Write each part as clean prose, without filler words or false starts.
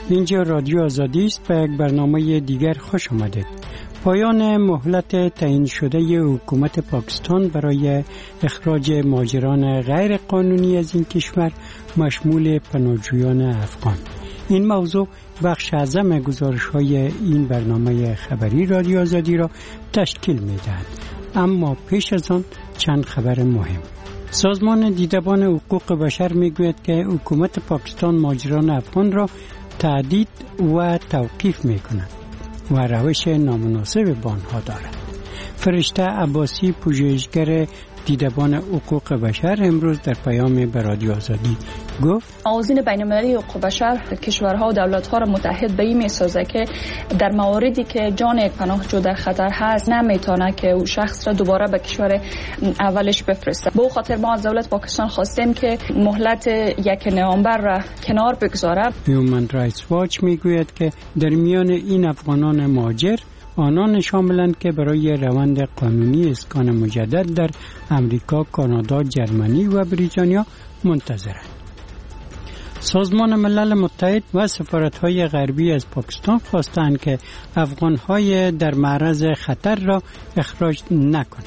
اینجا رادیو آزادی است. به یک برنامه دیگر خوش آمدید. پایان مهلت تعیین شده حکومت پاکستان برای اخراج مهاجران غیر قانونی از این کشور مشمول پناهجویان افغان. این موضوع بخش اعظم گزارش‌های این برنامه خبری رادیو آزادی را تشکیل می‌دهد. اما پیش از آن چند خبر مهم. سازمان دیدبان حقوق بشر میگوید که حکومت پاکستان مهاجران افغان را تهدید و توقیف میکند و روش نامناسب با آنها دارد. فرشته عباسی، پژوهشگر دیدبان حقوق بشر، امروز در پیام به رادیو آزادی گفت آذین بین‌المللی حقوق بشر کشورها و دولت‌ها را متحد به این می‌سازد که در مواردی که جان یک پناهجو در خطر هست نمیتونه که او شخص را دوباره به کشور اولش بفرسته. به خاطر ما از دولت پاکستان خواستیم که مهلت 1 نوامبر را کنار بگذارد. هیومن رایتس واچ میگوید که در میان این افغانان مهاجر آنان شاملند که برای روند قانونی اسکان مجدد در امریکا، کانادا، جرمنی و بریتانیا منتظرند. سازمان ملل متحد و سفارت‌های غربی از پاکستان خواستند که افغان‌های در معرض خطر را اخراج نکنند.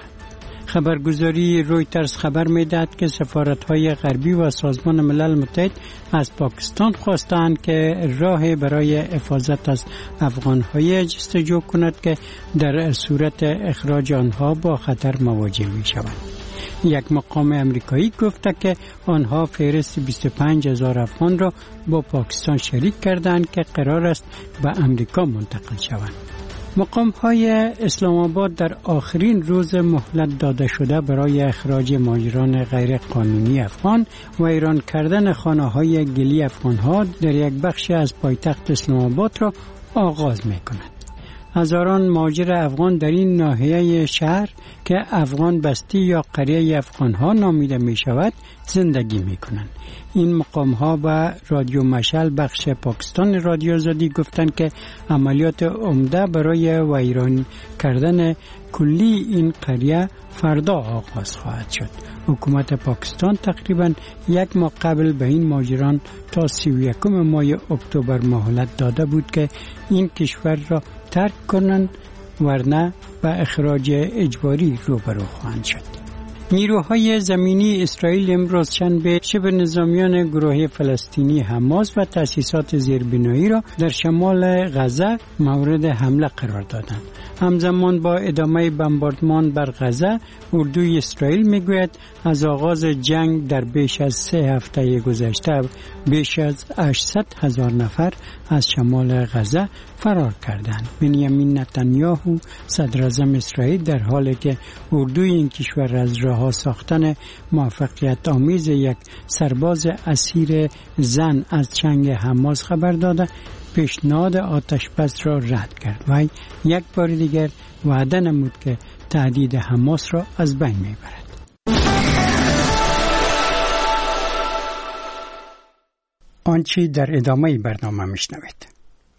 خبرگزاری رویترز خبر می‌دهد که سفارت‌های غربی و سازمان ملل متحد از پاکستان خواستند که راه برای حفاظت از افغان‌های جستجو کند که در صورت اخراج آنها با خطر مواجه می‌شوند. یک مقام امریکایی گفته که آنها فهرست 25,000 افغان را با پاکستان شریک کردند که قرار است به امریکا منتقل شوند. مقام‌های اسلام آباد در آخرین روز مهلت داده شده برای اخراج مهاجران غیر قانونی افغان و ویران کردن خانه‌های گلی افغان‌ها در یک بخش از پایتخت اسلام آباد را آغاز می‌کند. هزاران مهاجر افغان در این ناحیه شهر که افغان بستی یا قریه افغان‌ها نامیده می‌شود زندگی می‌کنند. این مقام‌ها و رادیو مشعل بخش پاکستان رادیو آزادی گفتند که عملیات عمده برای ویران کردن کلی این قریه فردا آغاز خواهد شد. حکومت پاکستان تقریباً 1 ماه قبل به این مهاجران تا 31 ماه اکتبر مهلت داده بود که این کشور را ترک کنند، ورنه به اخراج اجباری روبرو خواهند شد. نیروهای زمینی اسرائیل امروز شنبه شبه نظامیان گروه فلسطینی حماس و تأسیسات زیربنایی را در شمال غزه مورد حمله قرار دادند. همزمان با ادامه بمباردمان بر غزه، اردوی اسرائیل میگوید از آغاز جنگ در بیش از 3 هفته گذشته بیش از 800,000 نفر از شمال غزه فرار کردند. بنیامین نتانیاهو صدراعظم اسرائیل در حالی که اردوی این کشور از رها ساختن موفقیت آمیز یک سرباز اسیر زن از چنگ حماس خبر داده، پیشنهاد آتش بس را رد کرد. وی یک بار دیگر وعده نمود که تهدید حماس را از بین میبرد. آنچه در ادامه برنامه میشنوید.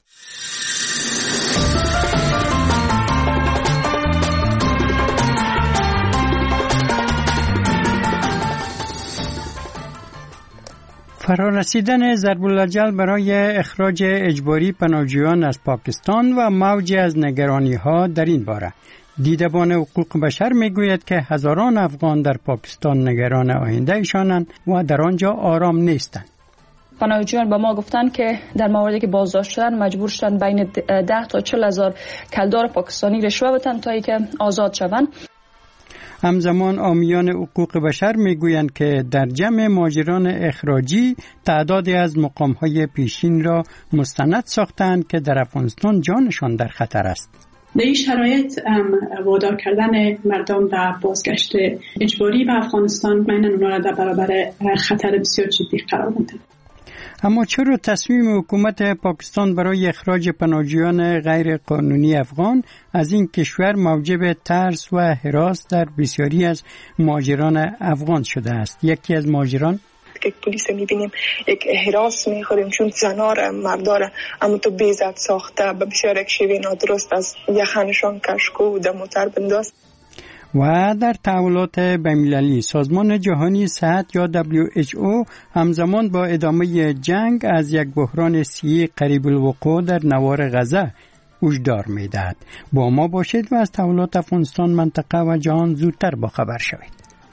فرارسیدن ضرب الاجل برای اخراج اجباری پناهجویان از پاکستان و موج از نگرانی‌ها در این باره. دیدبان حقوق بشر میگوید که هزاران افغان در پاکستان نگران آینده ایشانند و در آنجا آرام نیستند. پناهجویان به ما گفتند که در موردی که بازداشت شدن مجبور شدن بین 10 تا 40,000 کلدار پاکستانی رشوه بدن تا اینکه آزاد شوند. همزمان حامیان حقوق بشر میگویند که در جمع مهاجران اخراجی تعدادی از مقام‌های پیشین را مستند ساختند که در افغانستان جانشان در خطر است. در این شرایط وادار کردن مردم به بازگشت اجباری به افغانستان معنا اونها را در برابر خطر بسیار جدی قرار می‌دهد. اما چرا تصمیم حکومت پاکستان برای اخراج پناهجویان غیر قانونی افغان از این کشور موجب ترس و هراس در بسیاری از مهاجران افغان شده است؟ یکی از مهاجران که پلیس میبینیم یک هراس میخوریم چون زنار مردار اما تو بیزد ساخته به بسیار یک شیوه نادرست از یخنشان کشکو و در موتر بنداست. و در تحولات بین‌المللی سازمان جهانی صحت یا WHO همزمان با ادامه جنگ از یک بحران صحی قریب الوقوع در نوار غزه هشدار می‌دهد. با ما باشید و از تحولات افغانستان، منطقه و جهان زودتر با خبر شوید.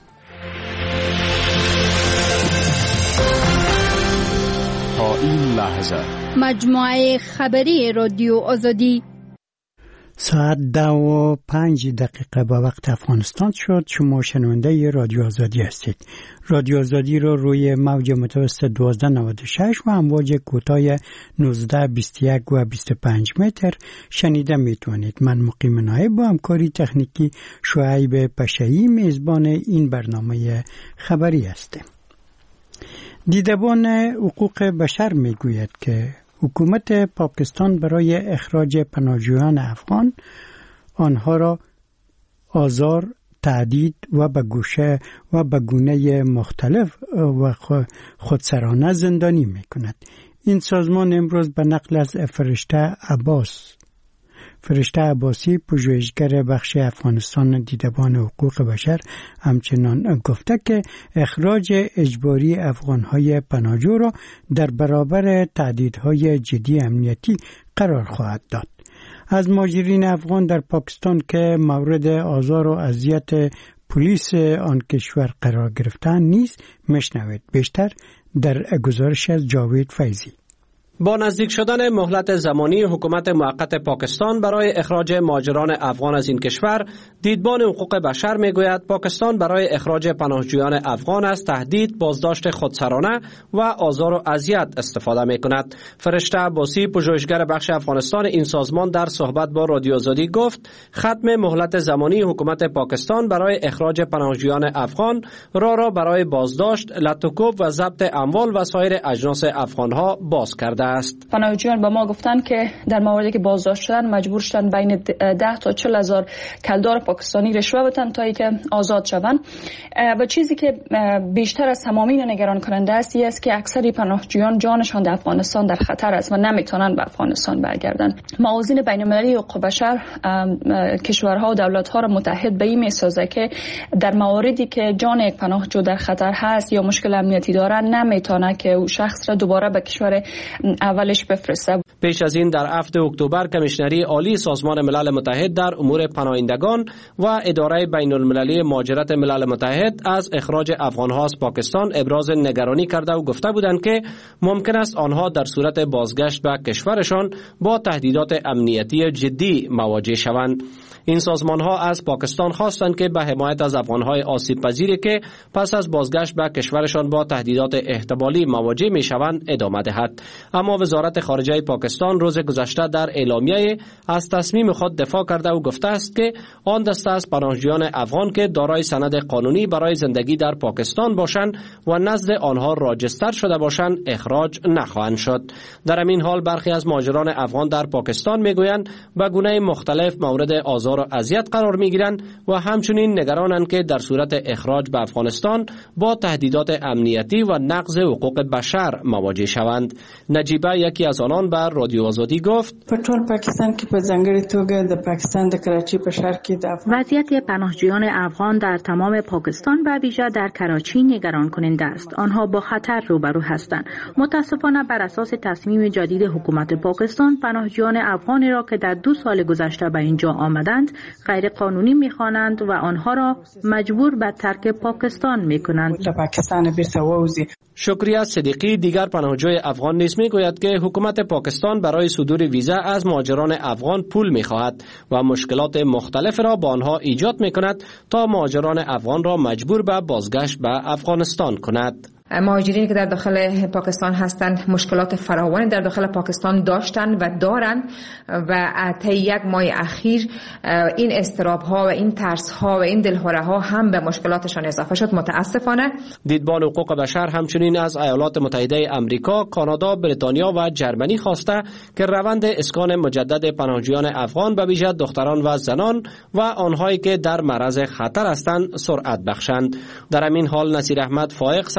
تا این لحظه مجموعه خبری رادیو آزادی ساعت 10:05 با وقت افغانستان شد. شما شنونده رادیو آزادی هستید. رادیو آزادی رو روی موج متوسط 1296 و امواج کوتاه 1921 و 25 متر شنیده میتونید. من مقیم نایب با همکاری تکنیکی شعیب پشایی میزبان این برنامه خبری هستم. دیدبان حقوق بشر میگوید که حکومت پاکستان برای اخراج پناهجویان افغان آنها را آزار، تهدید و به گوشه و به گونه مختلف و خودسرانه زندانی میکند. این سازمان امروز به نقل از فرشته عباسی پژوهشگر بخش افغانستان دیدبان حقوق بشر همچنان گفته که اخراج اجباری افغانهای پناهجو را در برابر تهدیدهای جدی امنیتی قرار خواهد داد. از مهاجرین افغان در پاکستان که مورد آزار و اذیت پلیس آن کشور قرار گرفتن نیز میشنوید. بیشتر در گزارش از جاوید فیضی. با نزدیک شدن مهلت زمانی حکومت موقت پاکستان برای اخراج مهاجران افغان از این کشور، دیدبان حقوق بشر میگوید پاکستان برای اخراج پناهجویان افغان از تهدید، بازداشت خودسرانه و آزار و اذیت استفاده میکند. فرشته عباسی پژوهشگر بخش افغانستان این سازمان در صحبت با رادیو آزادی گفت ختم مهلت زمانی حکومت پاکستان برای اخراج پناهجویان افغان را برای بازداشت، لطوکوب و ضبط اموال و سایر اجناس افغانها باز کرده است. پناهجویان با ما گفتن که در موردی که بازداشت شدن مجبور شدن بین 10 تا 40 هزار کلدار پاکستانی رشوه بدن تا اینکه آزاد شوند. و چیزی که بیشتر از تمامی نگران کننده است این است که اکثر پناهجویان جانشان در افغانستان در خطر است و نمیتونن به افغانستان برگردن. موازین بین‌المللی حقوق بشر کشورها و دولت‌ها را متحد به این می‌سازه که در مواردی که جان یک پناهجو در خطر هست یا مشکل امنیتی داره نمیتونه که او شخص را دوباره به کشور اولش بفرسته. پیش از این در 7 اکتبر کمیشنری عالی سازمان ملل متحد در امور پناهندگان و اداره بین المللی مهاجرت ملل متحد از اخراج افغانها از پاکستان ابراز نگرانی کرده و گفته بودند که ممکن است آنها در صورت بازگشت به کشورشان با تهدیدات امنیتی جدی مواجه شوند. این سازمان ها از پاکستان خواستند که به حمایت از افغانهای آسیب پذیری که پس از بازگشت به کشورشان با تهدیدات احتمالی مواجه می شوند ادامه دهد. اما وزارت خارجه پاکستان روز گذشته در اعلامیه از تصمیم خود دفاع کرده و گفته است که آن دسته از پناهجویان افغان که دارای سند قانونی برای زندگی در پاکستان باشند و نزد آنها راجستر شده باشند اخراج نخواهند شد. در همین حال برخی از مهاجران افغان در پاکستان میگویند به گونه مختلف مورد آزار و اذیت قرار میگیرند و همچنین نگرانند که در صورت اخراج به افغانستان با تهدیدات امنیتی و نقض حقوق بشر مواجه شوند. نجیبه یکی از آنان بر رادیو آزادی گفت په ټول پاکستان کې په ځانګړي توګه د پاکستان د کراچي په ښار کې د وضعیت پناهجویان افغان در تمام پاکستان و ویژه در کراچی نگران کننده است. آنها با خطر روبرو هستند. متاسفانه بر اساس تصمیم جدید حکومت پاکستان پناهجویان افغانی را که در 2 سال گذشته به اینجا آمدند غیر قانونی می‌خوانند و آنها را مجبور به ترک پاکستان می‌کنند. د پاکستان بیرته ووزي. شکریه صدیقی دیگر پناهجوی افغان نیز میگوید که حکومت پاکستان برای صدور ویزا از مهاجران افغان پول میخواهد و مشکلات مختلف را با آنها ایجاد میکند تا مهاجران افغان را مجبور به بازگشت به افغانستان کند. مهاجرینی که در داخل پاکستان هستند مشکلات فراوانی در داخل پاکستان داشتند و دارند و طی 1 ماه اخیر این اضطراب‌ها و این ترس‌ها و این دلهره‌ها هم به مشکلاتشان اضافه شد. متاسفانه دیدبان حقوق بشر همچنین از ایالات متحده آمریکا، کانادا، بریتانیا و جرمنی خواسته که روند اسکان مجدد پناهجویان افغان به ویژه دختران و زنان و آنهایی که در معرض خطر هستند سرعت بخشند. در همین حال نصیر احمد فائق سرپرست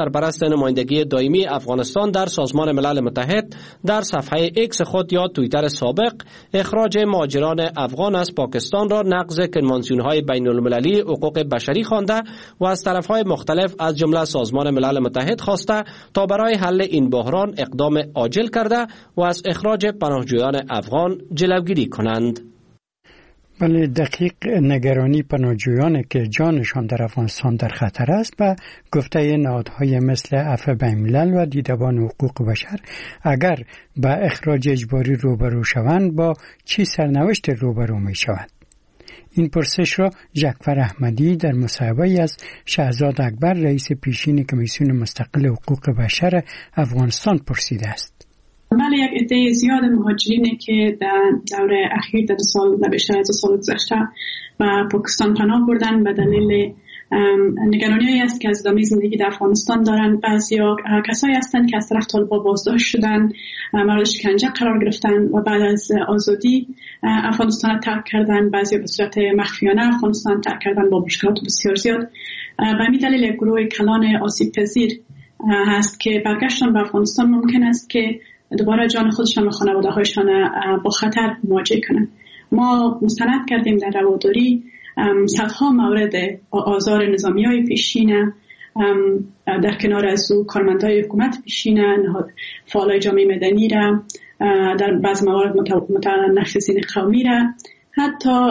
نمایندگی دائمی افغانستان در سازمان ملل متحد در صفحه ایکس خود یا توییتر سابق اخراج مهاجران افغان از پاکستان را نقض کنوانسیون‌های بین‌المللی حقوق بشری خوانده و از طرف‌های مختلف از جمله سازمان ملل متحد خواسته تا برای حل این بحران اقدام عاجل کرده و از اخراج پناهجویان افغان جلوگیری کنند. بله، دقیق نگرانی پناهجویان که جانشان در افغانستان در خطر است و گفته نهادهای مثل عفو بین‌الملل و دیدبان حقوق بشر اگر به اخراج اجباری روبرو شوند با چی سرنوشت روبرو می شود؟ این پرسش را جعفر احمدی در مصاحبه‌ای از شهزاد اکبر رئیس پیشین کمیسیون مستقل حقوق بشر افغانستان پرسیده است. بله، یک عده زیاد مهاجرینی که در دوره اخیر در بیشتر از سال گذشته به پاکستان پناه بردن به دلیل نگرانی‌هایی است که از ادامه زندگی در افغانستان دارند. بعضیا کسایی هستند که از طرف طالبان بازداشت شدن، مورد شکنجه قرار گرفتن و بعد از آزادی افغانستان را ترک کردن. بعضیا به صورت مخفیانه افغانستان ترک کردن با مشکلات بسیار زیاد. به همین دلیل یک گروه کلان آسیب پذیر هست که برگشتن به افغانستان ممکن است که دوباره جان خودشان و خانواده هایشان با خطر مواجه کنند. ما مستند کردیم در رواداری صدها مورد آزار نظامی های پیشین، در کنار از او کارمندای حکومت پیشین، فعالای جامعه مدنی را، در بعض موارد متنفذین قومی را، حتی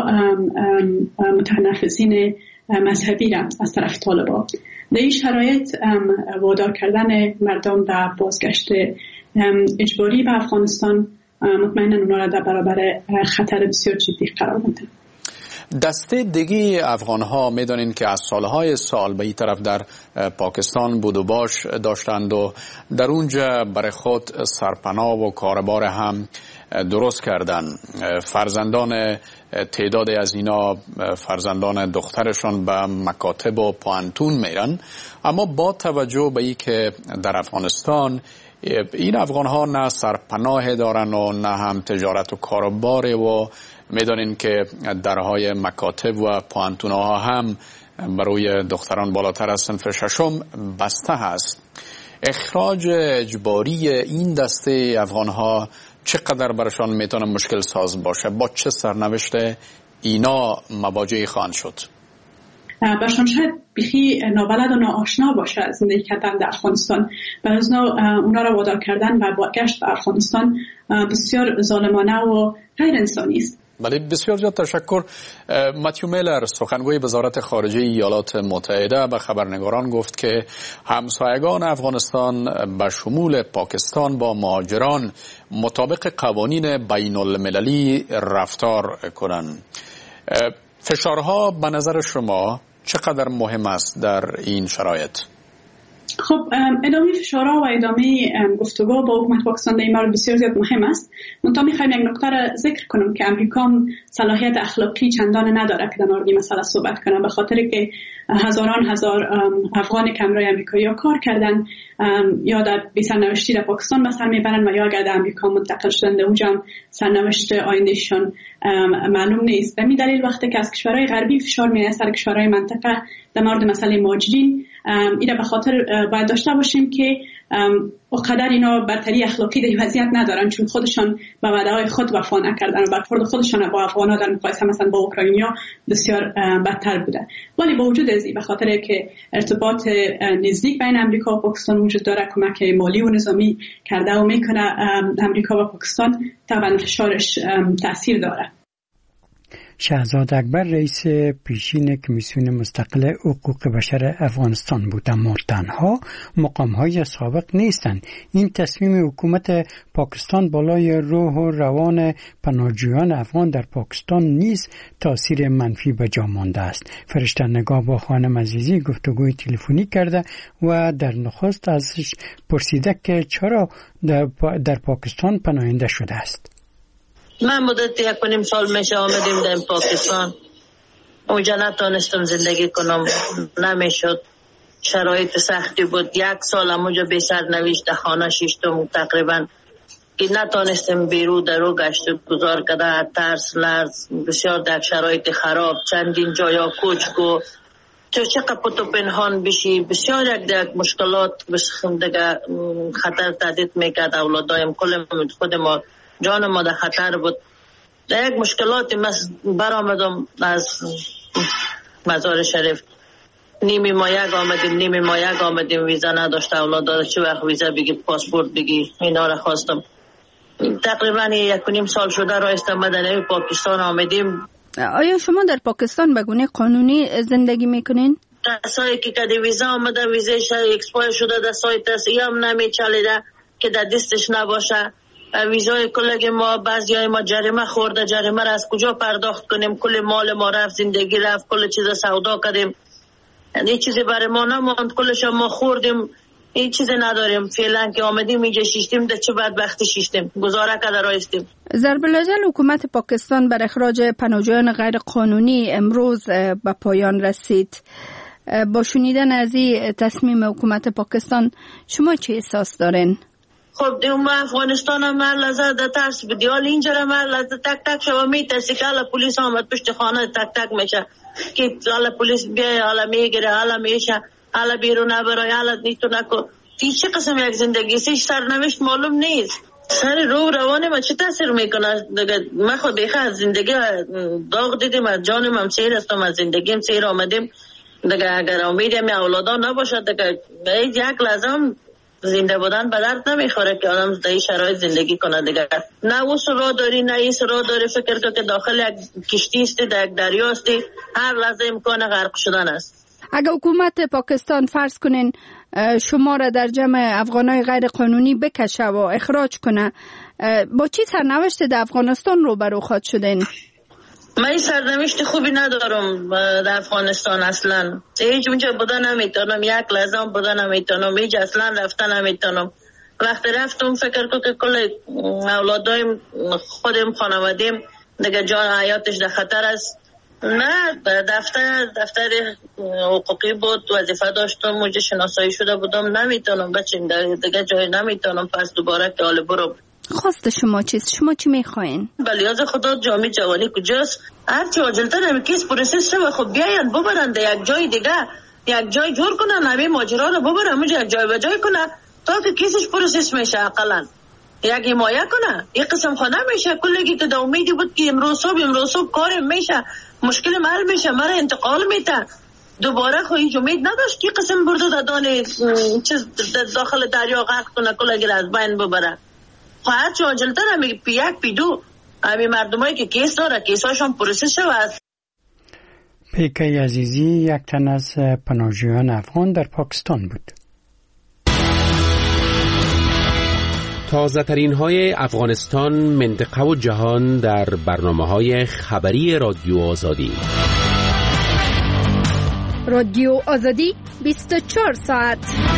متنفذین مذهبی را از طرف طالبان. در این شرایط وادار کردن مردم به بازگشت اجباری به افغانستان مطمئنا اونا را در برابر خطر بسیار جدی قرار میده. دسته دیگه افغان‌ها میدانین که از سالهای سال به این طرف در پاکستان بود و باش داشتند و در اونجا برای خود سرپناه و کاربار هم درست کردن. فرزندان تعدادی از اینا فرزندان دخترشان به مکاتب و پوانتون میرن، اما با توجه به این که در افغانستان این افغان‌ها نه سرپناه دارن و نه هم تجارت و کاروبار و میدانین که درهای مکاتب و پوانتون‌ها هم برای دختران بالاتر از صنف ششم بسته هست. اخراج اجباری این دسته افغان‌ها چقدر برشان میتونه مشکل ساز باشه؟ با چه سرنوشت اینا مواجه خواهند شد؟ برشان شاید بیخی نابلد و ناآشنا باشه از زندگی کردن در افغانستان. برای اونا را وادار کردن و بازگشت به افغانستان بسیار ظالمانه و غیر انسانی است. بله، بسیار زیاد تشکر. متیو میلر سخنگوی وزارت خارجه ایالات متحده به خبرنگاران گفت که همسایگان افغانستان به شمول پاکستان با مهاجران مطابق قوانین بین المللی رفتار کنند. فشارها به نظر شما چقدر مهم است در این شرایط؟ خب، ادامه فشارها و ادامه گفتگو با حکومت پاکستان در این مورد بسیار زیاد مهم است. منتها میخوایم یک نکته را ذکر کنم که امریکا صلاحیت اخلاقی چندان نداره که در مورد این مسئله صحبت کنه، به خاطر که هزاران هزار افغان که همراه امریکایی‌ها کار کردن یا در سرنوشتی در پاکستان به سر میبرن و یا اگر در امریکا منتقل شدن در اونجا هم سرنوشت آیندهشان معلوم نیست. به همین دلیل وقتی که از کشورهای غربی فشار میاد سر کشورهای منطقه در مورد مسئله مهاجرین، اینا به خاطر باید داشته باشیم که اونقدر اینا برتری اخلاقی در وضعیت ندارن، چون خودشان به وعده‌های خود وفا نکردن و برخورد خودشان با افغان‌ها در مقایسه مثلا با اوکراینیا بسیار بدتر بوده. ولی با وجود از این، به خاطر که ارتباط نزدیک بین امریکا و پاکستان وجود داره، کمک مالی و نظامی کرده و میکنه امریکا و پاکستان، طبعا فشارش تاثیر داره. شهزاد اکبر رئیس پیشین کمیسیون مستقل حقوق بشر افغانستان بود، اما تنها مقام‌های سابق نیستند. این تصمیم حکومت پاکستان بالای روح و روان پناهجویان افغان در پاکستان نیز تاثیر منفی به جا مانده است. فرشته نگاه با خانم عزیزی گفتگوی تلفنی کرده و در نخست ازش پرسیده که چرا در پاکستان پناهنده شده است. من مدت 1.5 سال میشه آمدیم در پاکستان. اونجا نتونستم زندگی کنم، نمیشد، شرایط سختی بود. 1 سال اونجا بی سرنوشت خانه شیشتم تقریبا که نتونستم بیرو درو گشت گذار کده، ترس لرز بسیار در شرایط خراب، چندین جایا کوچ کو تو چقدر پتو پنهان بشی، بسیار یک مشکلات دیگه خطر تهدید میکرد اولادایم، کل خود ما جان ما در خطر بود. در یک مشکلاتی برآمدم از مزار شریف، نیمی مایگ آمدیم ویزا نداشته اولاد، چه وقت ویزا بگی پاسپورت بگی، اینا را خواستم. تقریبا 1.5 سال شده رایستم مدنی پاکستان آمدیم. آیا شما در پاکستان به گونه قانونی زندگی میکنین؟ کسایی که کدی ویزا آمده ویزاش اکسپایر شده در سایت است، یا هم نمیچلیده که در دستش نباشه. ویزای کلگی ما بعضیای ما جریمه خورده، جریمه را از کجا پرداخت کنیم؟ کل مال ما رفت، زندگی رفت، کل چیز سودا کردیم، یعنی چیزی برای ما نماند، کلش ما خوردیم، این چیزی نداریم. فعلا که آمدیم اینجا شیشتیم، در چه بدبختی شیشتیم، گزاره کرده رایستیم. ضرب الاجل حکومت پاکستان بر اخراج پناهجویان غیر قانونی امروز به پایان رسید. با شنیدن از این تصمیم حکومت پاکستان شما چه احساس دارین؟ خب دیوم افغانستان هم لحظه در ترس بدی، حال اینجا هم لحظه تک تک شما میترسی که حالا پولیس آمد پشت خانه تک تک میشه که حالا پولیس بیای، حالا میگیره، حالا میشه، حالا بیرون نبرای، حالا نیتو نکو. چه قسم یک زندگی است؟ سرنوشت معلوم نیست. سر روان ما چه تاثیر میکنه؟ من خود دیگه از زندگی داغ دیدیم، از جانم هم سیر هستم، از زندگیم سیر آمدیم دیگه. اگر امیدیم اولادا نباشد دیگه یک لازم زنده بودن به درد نمیخوره که آدم در این شرایط زندگی کنه دیگه. نه او سرا داری نه این سرا داری، فکر که داخل یک کشتی استی، در یک دریا استی، هر لحظه امکان غرق شدن است. اگه حکومت پاکستان فرض کنین شما را در جمع افغانای غیر قانونی بکشه و اخراج کنه، با چی سرنوشت در افغانستان روبرو خواهد شدین؟ من سرنوشت خوبی ندارم در افغانستان اصلا. هیچ اونجا بودن نمیتونم، یک لحظه هم بودن نمیتونم، هیچ اصلا رفتن نمیتونم. وقتی رفتم فکر کنم که کل اولادایم خودم خانوادیم دیگه جان حیاتش در خطر است. نه دفتر حقوقی بود، وظیفه داشتم، اونجا شناسایی شده بودم، نمیتونم بچه دیگه جای نمیتونم، پس دوباره که حال برم. خواست شما چیست؟ شما چی میخواین؟ بلیاز خدا جامعه جوانی کجاست؟ هرچی عاجلتر همین کیس پروسس شده، خب بیاین ببرن در یک جای دیگه، یک جای جور کنن، همین ماجرا رو ببرن اونجا یک جای به جای کنن تا که کیسش پروسس میشه. اقلا یک حمایه کنه، یک قسم خانه میشه. کلگی که در امیدی بود که امروز صبح کارم میشه، مشکل حل میشه، مرا انتقال میده، دوباره خو هیچ امید نداشت که قسم برده دادان چیز داخل دریا غرق کنه، کلگی از بین ببره. خواهد چه عاجلتر همین پی یک پی دو همین مردمایی که کیس داره کیساشون پروسس شود. پیکه عزیزی یک تن از پناهجویان افغان در پاکستان بود. تازه ترین های افغانستان، منطقه و جهان در برنامه های خبری رادیو آزادی. رادیو آزادی 24 ساعت.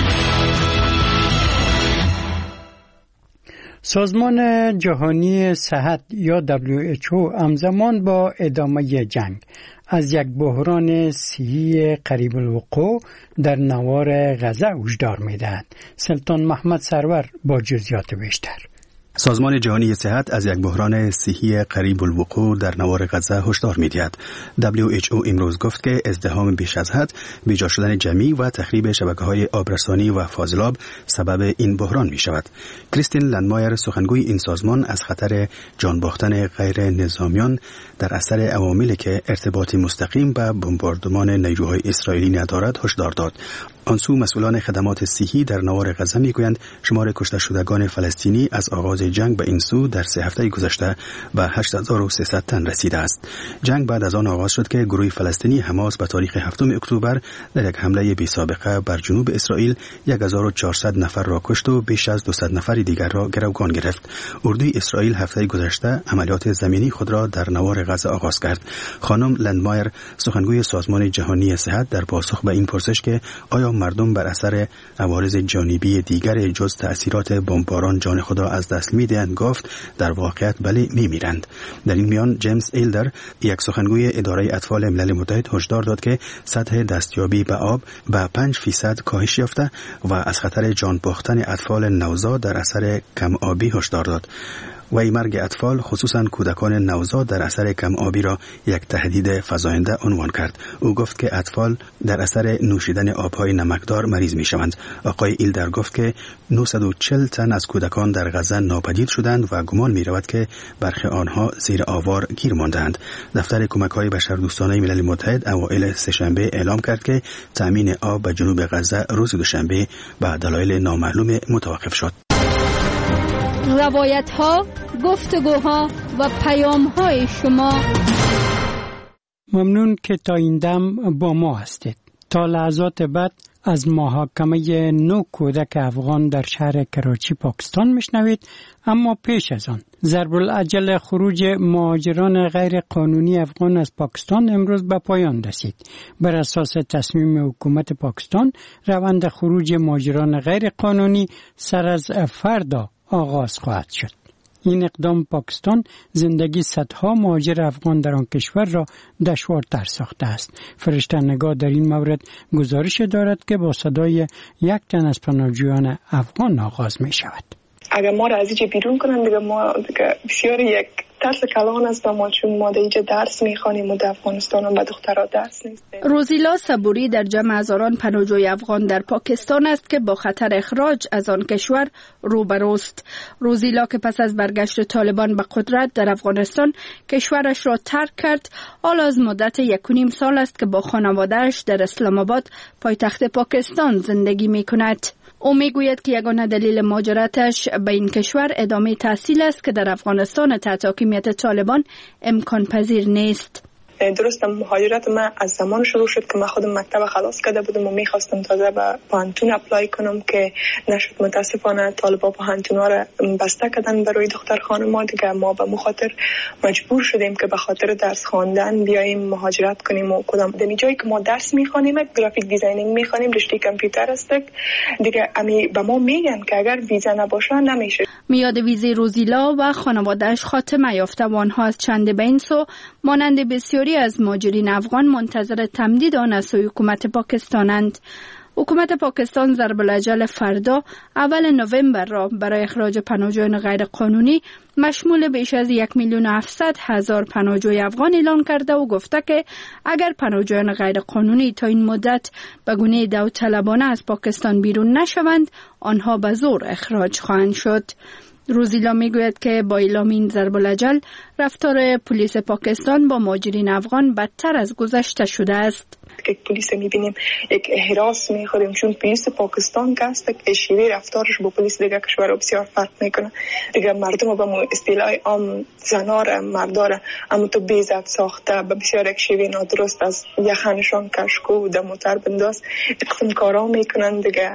سازمان جهانی صحت یا WHO همزمان با ادامه جنگ از یک بحران صحی قریب الوقوع در نوار غزه هشدار می‌دهد. سلطان محمد سرور با جزئیات بیشتر. سازمان جهانی صحت از یک بحران صحی قریب الوقوع در نوار غزه هشدار می‌دهد. WHO امروز گفت که ازدحام بیش از حد، بیجا شدن جمعی و تخریب شبکه‌های آبرسانی و فاضلاب سبب این بحران می‌شود. کریستین لندمایر، سخنگوی این سازمان، از خطر جان باختن غیر نظامیان در اثر عواملی که ارتباطی مستقیم با بمباردمان نیروهای اسرائیلی ندارد هشدار داد. آنسو مسئولان خدمات صحی در نوار غزه میگویند شمار کشته شدگان فلسطینی از آغاز جنگ به این سو در 3 هفته گذشته به 8300 تن رسیده است. جنگ بعد از آن آغاز شد که گروه فلسطینی حماس به تاریخ 7 اکتبر در یک حمله بی سابقه بر جنوب اسرائیل 1400 نفر را کشت و بیش از 200 نفر دیگر را گروگان گرفت. اردوی اسرائیل هفته گذشته عملیات زمینی خود را در نوار غزه آغاز کرد. خانم لندمایر، سخنگوی سازمان جهانی صحت، در پاسخ به این پرسش که آیا مردم بر اثر عوارض جانبی دیگر جز تأثیرات بمباران جان خود را از دست می‌دهند گفت در واقعیت بله می‌میرند. در این میان جیمز ایلدر، یک سخنگوی اداره اطفال ملل متحد، هشدار داد که سطح دستیابی به آب به 5% کاهش یافته و از خطر جان باختن اطفال نوزاد در اثر کم آبی هشدار داد. وی مرگ اطفال خصوصا کودکان نوزاد در اثر کم آبی را یک تهدید فزاینده عنوان کرد. او گفت که اطفال در اثر نوشیدن آبهای نمکدار مریض می شوند. آقای ایلدر گفت که 940 تن از کودکان در غزه ناپدید شدند و گمان می رود که برخی آنها زیر آوار گیر ماندند. دفتر کمک‌های بشردوستانه ملل متحد اوایل سه‌شنبه اعلام کرد که تامین آب به جنوب غزه روز دوشنبه به دلایل نامعلوم متوقف شد. روایت‌ها، گفتگوها و پیام‌های شما. ممنون که تا این دم با ما هستید. تا لحظات بعد از محاکمه 9 کودک افغان در شهر کراچی پاکستان میشنوید، اما پیش از آن ضرب العجل خروج مهاجران غیر قانونی افغان از پاکستان امروز به پایان رسید. بر اساس تصمیم حکومت پاکستان روند خروج مهاجران غیر قانونی سر از فردا آغاز خواهد شد. این اقدام پاکستان زندگی صدها مهاجر افغان در آن کشور را دشوارتر ساخته است. فرشته نگاه در این مورد گزارش دارد که با صدای یک تن از پناهجویان افغان آغاز می شود. اگر ما را از اینجا بیرون کنن دیگه ما بسیار یک ترس کلان است ما، چون ما در اینجا درس میخوانیم و در افغانستان هم به دخترها درس نیست. روزیلا صبوری در جمع هزاران پناهجوی افغان در پاکستان است که با خطر اخراج از آن کشور روبروست. روزیلا که پس از برگشت طالبان به قدرت در افغانستان کشورش را ترک کرد، حال از مدت 1.5 سال است که با خانواده‌اش در اسلام آباد پایتخت پاکستان زندگی میکند. او میگوید که یگانه دلیل مهاجرتش به این کشور ادامه تحصیل است که در افغانستان تحت حاکمیت طالبان امکان پذیر نیست. درست مهاجرت من از زمان شروع شد که من خودم مکتب خلاص کرده بودم و میخواستم تازه به پانتون اپلای کنم که نشد. متاسفانه طالبا پانتونا را بسته کردن برای دختر خانم‌ها دیگه. ما به مخاطر مجبور شدیم که به خاطر درس خواندن بیاییم مهاجرت کنیم و کدام در جایی که ما درس میخوانیم گرافیک دیزاینینگ میخوانیم، رشته کامپیوتر است دیگه. امی به ما میگن که اگر ویزا نباشه نمیشه. میاد ویزای روزیلا و خانواده‌اش خاتمه یافته و آنها از چند به این سو مانند بسیاری از مهاجرین افغان منتظر تمدید آن از سوی حکومت پاکستانند. حکومت پاکستان ضرب العجل فردا اول نوامبر را برای اخراج پناهجویان غیر قانونی مشمول بیش از 1,700,000 پناهجوی افغان اعلان کرده و گفته که اگر پناهجویان غیر قانونی تا این مدت به گونه داوطلبانه از پاکستان بیرون نشوند، آنها به زور اخراج خواهند شد. روزیلا میگوید که با اعلام این ضرب العجل رفتار پلیس پاکستان با مهاجرین افغان بدتر از گذشته شده است. که پلیس میبینیم یک هراس میخوریم، چون پلیس پاکستان که است که شیوه رفتارش با پلیس دیگه کشور بسیار فرق میکنه. دیگه مردم با اصطلاح عام زنار مردار اما تو بیزد ساخته به بسیار یک شیوه نادرست از یخنشان کشکو در موتر بنداز قسم کارا میکنن دیگه.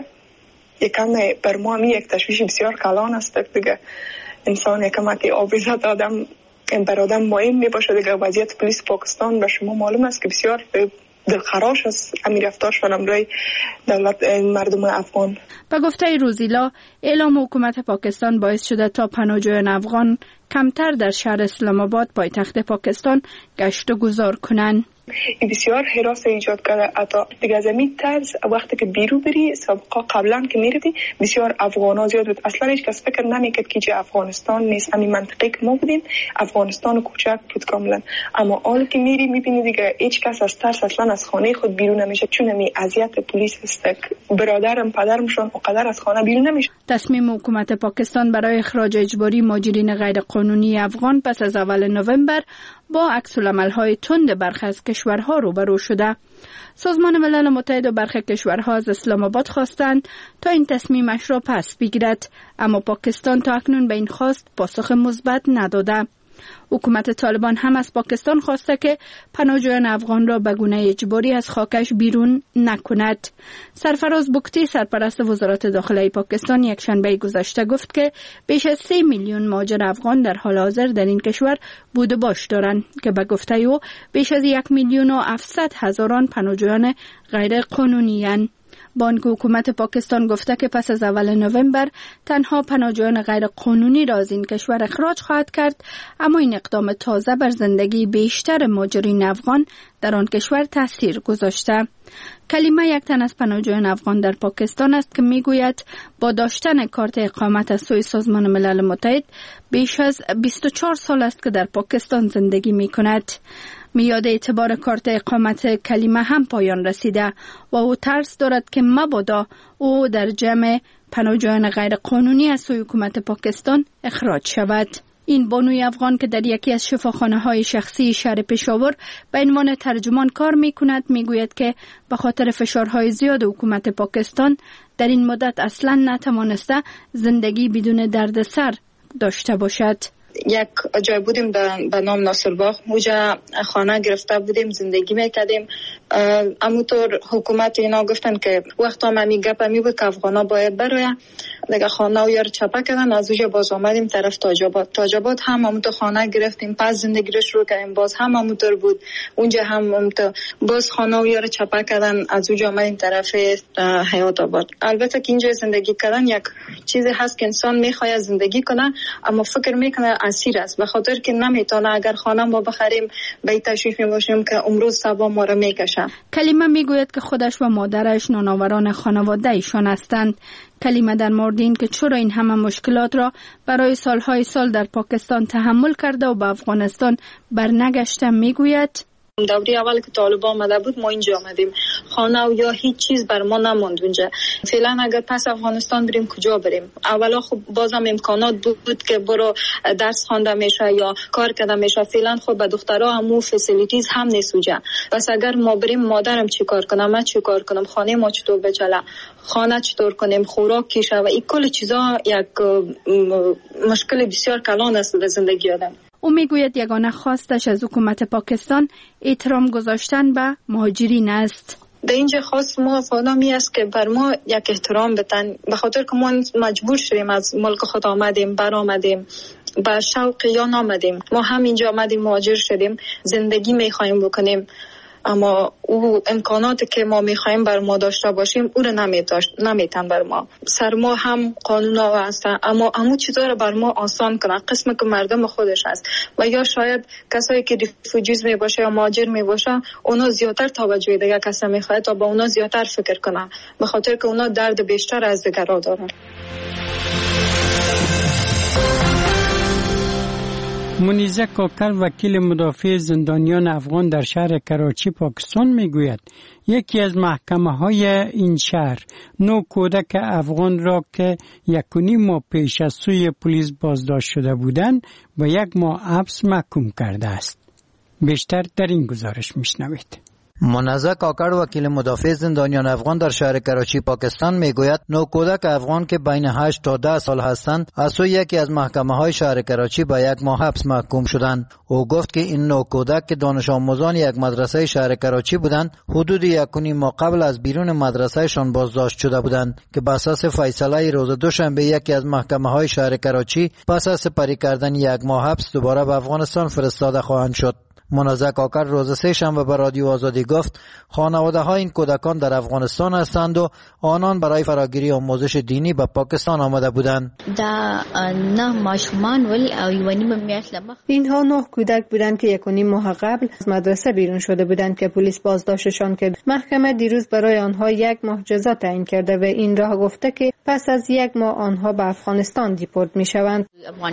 یکم بر ما هم یک تشویش بسیار کلان است دیگه. انسان یکم که آویزد آدم بر آدم مهم می باشه دیگه. وضعیت پلیس پاکستان به شما معلوم است که بسیار دلخراش است امیر رفتارش و امرای دولت مردم افغان. به گفته روزیلا اعلام حکومت پاکستان باعث شده تا پناهجویان افغان کمتر در شهر اسلام آباد پایتخت پاکستان گشت و گذار کنند. این بسیار حراس ایجاد کرده. حتی دیگه از این طرز وقتی که بیرو بری سابقا قبلا که میردی بسیار افغانا زیاد بود. اصلا هیچ کس فکر نمیکرد که چه افغانستان نیست. همین منطقه که ما بودیم افغانستان کوچک بود کاملا. اما حالا که میری میبینی دیگه هیچ کس از ترس اصلا از خانه خود بیرون نمیشه، چون می اذیت پلیس است. برادرم پدرمشون اونقدر از خانه بیرون نمیشه. تصمیم حکومت پاکستان برای اخراج اجباری مهاجرین غیر قانونی افغان پس از اول نوامبر با عکس‌العمل‌های تند برخی از کشورها روبرو شده. سازمان ملل متحد و برخی کشورها از اسلام آباد خواستند تا این تصمیمش را پس بگیرد، اما پاکستان تا اکنون به این خواست پاسخ مثبت نداده. حکومت طالبان هم از پاکستان خواسته که پناهجویان افغان را به گونه اجباری از خاکش بیرون نکند. سرفراز بگتی سرپرست وزارت داخله پاکستان یک شنبه گذشته گفت که بیش از 3 میلیون مهاجر افغان در حال حاضر در این کشور بود و باش دارند که به گفته او بیش از 1,700,000 پناهجویان غیر قانونی اند. بانک حکومت پاکستان گفته که پس از اول نوامبر تنها پناهجویان غیر قانونی را از این کشور اخراج خواهد کرد، اما این اقدام تازه بر زندگی بیشتر مهاجرین افغان در آن کشور تاثیر گذاشته. کلیمه یک تن از پناهجویان افغان در پاکستان است که میگوید با داشتن کارت اقامت از سوی سازمان ملل متحد بیش از 24 سال است که در پاکستان زندگی می کند. میاد اعتبار کارت اقامت کلیمه هم پایان رسیده و او ترس دارد که مبادا او در جمع پناهجویان غیر قانونی از سوی حکومت پاکستان اخراج شود. این بانوی افغان که در یکی از شفاخانه‌های شخصی شهر پشاور به عنوان ترجمان کار می‌کند میگوید که به خاطر فشارهای زیاد حکومت پاکستان در این مدت اصلاً نتوانسته زندگی بدون دردسر داشته باشد. یک جای بودیم به نام ناصرباغ، اونجا خانه گرفته بودیم، زندگی میکردیم. همونطور حکومت اینا گفتن که وقتا همی گپ همی بود که افغانا باید براین دیگه، خانه و یار چپه کردن. از اونجا باز آمدیم طرف تاجاباد هم همونطور خانه گرفتیم، پس زندگی رو شروع کردیم، باز هم همونطور بود. اونجا هم همونطور باز خانه و یار چپه کردن، از اونجا آمدیم طرف حیات آباد. البته که اینجا زندگی کردن یک چیزی هست که انسان میخواد زندگی کنه، اما فکر میکنه اسیر است، به خاطر که نمیتونه. اگر خانه ما بخریم به تشویش میباشیم که امروز صبح ما رو میکشه. کلیمه میگوید که خودش و مادرش نانآوران خانواده ایشان هستند. کلیمه در مورد این که چرا این همه مشکلات را برای سالهای سال در پاکستان تحمل کرده و به افغانستان برنگشته میگوید: دوری اول که طالبان آمده بود ما اینجا آمدیم، خانه و یا هیچ چیز بر ما نماند اونجا. فعلا اگر پس افغانستان بریم کجا بریم؟ اولا خب بازم امکانات بود که برو درس خوانده میشه یا کار کرده میشه. فعلا خب به دخترها همو فسیلیتیز هم نیست اونجا. پس اگر ما بریم مادرم چی کار کنم، من چی کار کنم، خانه ما چطور بچله، خانه چطور کنیم، خوراک کیشه و این کل چیزا یک مشکل بسیار کلان است در زندگی آدم. او میگوید یگانه خواستش از حکومت پاکستان احترام گذاشتن به مهاجرین است. در اینجا خواست ما افغانی است که بر ما یک احترام بتن، به خاطر که ما مجبور شدیم از ملک خود آمدیم، برآمدیم، با شوق یا نامدیم. ما هم اینجا آمدیم، مهاجر شدیم، زندگی میخوایم بکنیم، اما او امکاناتی که ما میخوایم بر ما داشته باشیم او رو نمیتن بر ما. سر ما هم قانون ها هست، اما همون چیزا رو بر ما آسان کنه، قسم که مردم خودش هست. و یا شاید کسایی که ریفوجیز میباشه یا مهاجر میباشه اونا زیادتر توجه دیگه کسی میخواد تا با اونا زیادتر فکر کنه، به خاطر که اونا درد بیشتر از دیگرها دارن. منیزه کاکر وکیل مدافع زندانیان افغان در شهر کراچی پاکستان میگوید یکی از محکمه های این شهر 9 کودک افغان را که 1.5 ماه پیش از سوی پلیس بازداشت شده بودند به 1 ماه حبس محکوم کرده است. بیشتر در این گزارش میشنوید. منیزه کاکر وکیل مدافع زندانیان افغان در شهر کراچی پاکستان میگوید 9 کودک افغان که بین 8 تا 10 سال هستند از سوی یکی از محکمه های شهر کراچی به 1 ماه حبس محکوم شدند. او گفت که این 9 کودک که دانش آموزان یک مدرسه شهر کراچی بودند حدود 1.5 ماه قبل از بیرون مدرسه شان بازداشت شده بودند که بر اساس فیصله روز دوشنبه یکی از محکمه های شهر کراچی پس از سپری کردن 1 ماه حبس دوباره به افغانستان فرستاده خواهند شد. منیزه کاکر روز سه شنبه به رادیو آزادی گفت خانواده های این کودکان در افغانستان هستند و آنان برای فراگیری آموزش دینی به پاکستان آمده بودند. اینها 9 کودک بودند که 1.5 ماه قبل از مدرسه بیرون شده بودند که پلیس بازداشتشان کرد. محکمه دیروز برای آنها 1 ماه جزا تعیین کرده و این راه گفته که پس از 1 ماه آنها به افغانستان دیپورت می شوند.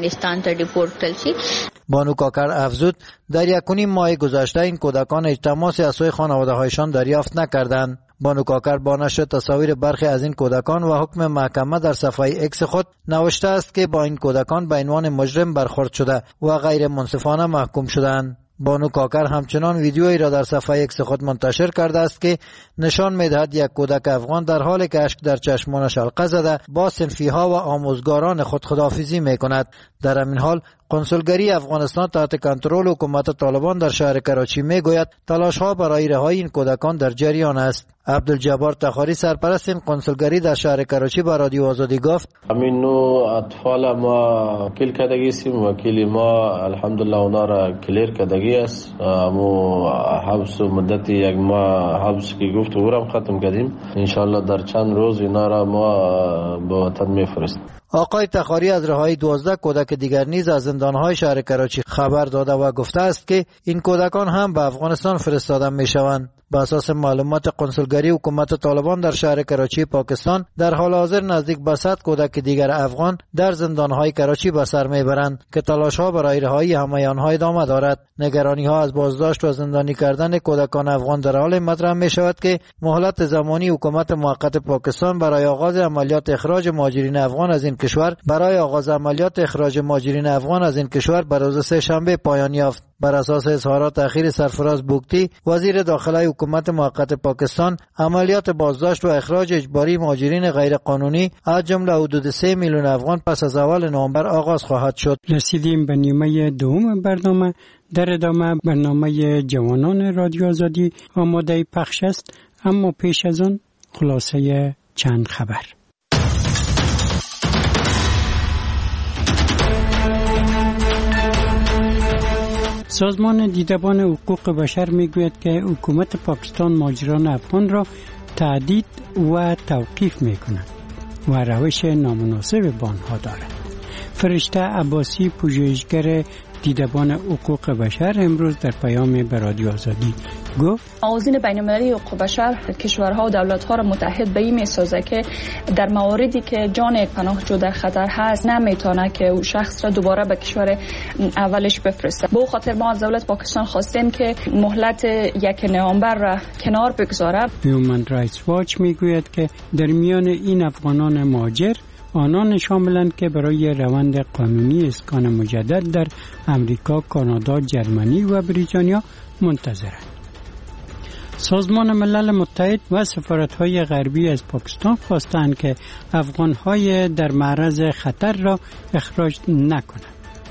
بانو کاکر افزود در 1.5 ماه گذشته این کودکان هیچ تماسی از سوی خانواده هایشان دریافت نکردند. بانو کاکر با نشر تصاویر برخی از این کودکان و حکم محکمه در صفحه اکس خود نوشته است که با این کودکان به عنوان مجرم برخورد شده و غیر منصفانه محکوم شدند. بانو کاکر همچنان ویدیویی را در صفحه اکس خود منتشر کرده است که نشان می‌دهد یک کودک افغان در حالی که اشک در چشمانش حلقه زده با صنفی‌ها و آموزگاران خود خداحافظی می‌کند. در همین حال کنسولگری افغانستان تحت کنترل حکومت طالبان در شهر کراچی میگوید تلاش‌ها برای رهایی این کودکان در جریان است. عبدالجبار تخاری سرپرست این کنسولگری در شهر کراچی با رادیو آزادی گفت همین نوع اطفال ما وکیل کردگی سیم، وکیل ما الحمدلله اونا را کلیر کردگی است. امو حبس و مدت یک ماه حبس که گفت او را ختم کردیم. انشالله در چند روز اینا را ما به وطن میفرستیم. آقای تخاری از رهایی 12 کودک دیگر نیز از زندانهای شهر کراچی خبر داده و گفته است که این کودکان هم به افغانستان فرستاده می شوند. با اساس معلومات کنسولگری حکومت طالبان در شهر کراچی پاکستان در حال حاضر نزدیک به 100 کودک دیگر افغان در زندانهای کراچی به سر میبرند که تلاش‌ها برای رهایی همه آنها ادامه دارد. نگرانی‌ها از بازداشت و زندانی کردن کودکان افغان در حال مطرح می‌شود که مهلت زمانی حکومت موقت پاکستان برای آغاز عملیات اخراج مهاجرین افغان از این کشور به روز سه‌شنبه پایان یافت. بر اساس اظهارات اخیر سرفراز بوگتی وزیر داخلی حکومت موقت پاکستان، عملیات بازداشت و اخراج اجباری مهاجرین غیر قانونی از جمله حدود 3 میلیون افغان پس از اول نوامبر آغاز خواهد شد. رسیدیم به نیمه دوم برنامه. در ادامه برنامه جوانان رادیو آزادی آماده پخش است، اما پیش از آن خلاصه چند خبر. سازمان دیدبان حقوق بشر میگوید که حکومت پاکستان مهاجران افغان را تهدید و توقیف میکند و روش نامناسب با آنها دارد. فرشته عباسی، پژوهشگر دیدبان حقوق بشر، امروز در پیام به رادیو آزادی گفت آذین بین‌المللی حقوق بشر کشورها و دولت‌ها را متحد به این می‌سازد که در مواردی که جان یک پناهجو در خطر هست نمیتونه که او شخص را دوباره به کشور اولش بفرسته. به خاطر ما از دولت پاکستان خواستیم که مهلت 1 نوامبر را کنار بگذارد. هیومن رایتس واچ میگوید که در میان این افغانان مهاجر آنان شاملند که برای روند قانونی اسکان مجدد در امریکا، کانادا، جرمنی و بریتانیا منتظرند. سازمان ملل متحد و سفارت‌های غربی از پاکستان خواستند که افغان‌های در معرض خطر را اخراج نکنند.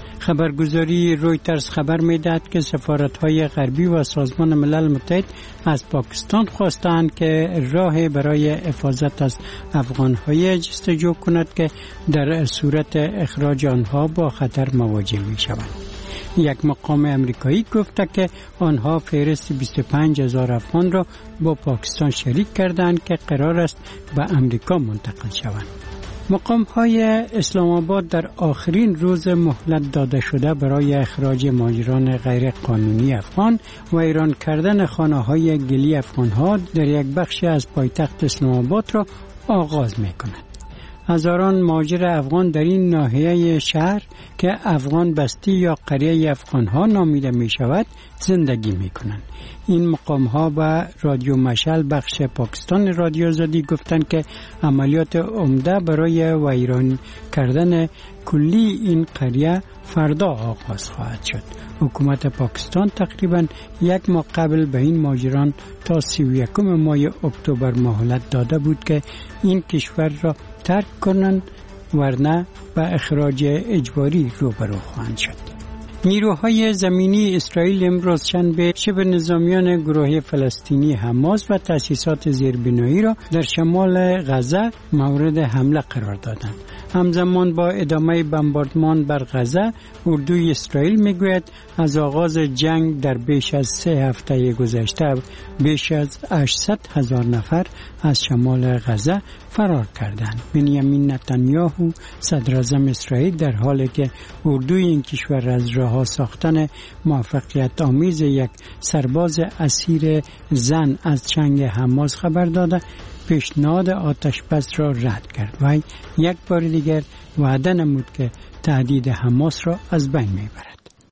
خبرگزاری رویترز خبر می‌دهد که سفارت‌های غربی و سازمان ملل متحد از پاکستان خواستند که راه برای حفاظت از افغان‌های جستجو کند که در صورت اخراج آنها با خطر مواجه می‌شوند. یک مقام امریکایی گفته که آنها فهرست 25,000 افغان را با پاکستان شریک کردند که قرار است به امریکا منتقل شوند. مقام‌های اسلام آباد در آخرین روز مهلت داده شده برای اخراج مهاجران غیر قانونی افغان و ایران کردن خانه‌های گلی افغان‌ها در یک بخش از پایتخت اسلام آباد را آغاز می‌کنند. هزاران مهاجر افغان در این ناحیه شهر که افغان بستی یا قریه افغان‌ها نامیده می‌شود زندگی می‌کنند. این مقام‌ها به رادیو مشعل بخش پاکستان رادیو آزادی گفتند که عملیات عمده برای ویران کردن کلی این قریه فردا آغاز خواهد شد. حکومت پاکستان تقریباً 1 ماه قبل به این مهاجران تا 31 ماه اکتبر مهلت داده بود که این کشور را ترک کنند، ورنه به اخراج اجباری روبرو خواهند شد. نیروهای زمینی اسرائیل امروز شنبه شبه نظامیان گروه فلسطینی حماس و تأسیسات زیربنایی را در شمال غزه مورد حمله قرار دادند. همزمان با ادامه بمباردمان بر غزه، اردوی اسرائیل میگوید از آغاز جنگ در بیش از 3 هفته گذشته بیش از 800,000 نفر از شمال غزه فرار کردند. بنیامین نتانیاهو صدراعظم اسرائیل در حالی که اردوی این کشور از رها ساختن موفقیت آمیز یک سرباز اسیر زن از چنگ حماس خبر داده، پیشنهاد آتش بس را رد کرد و یک بار دیگر وعده نمود که تهدید حماس را از بین میبرد.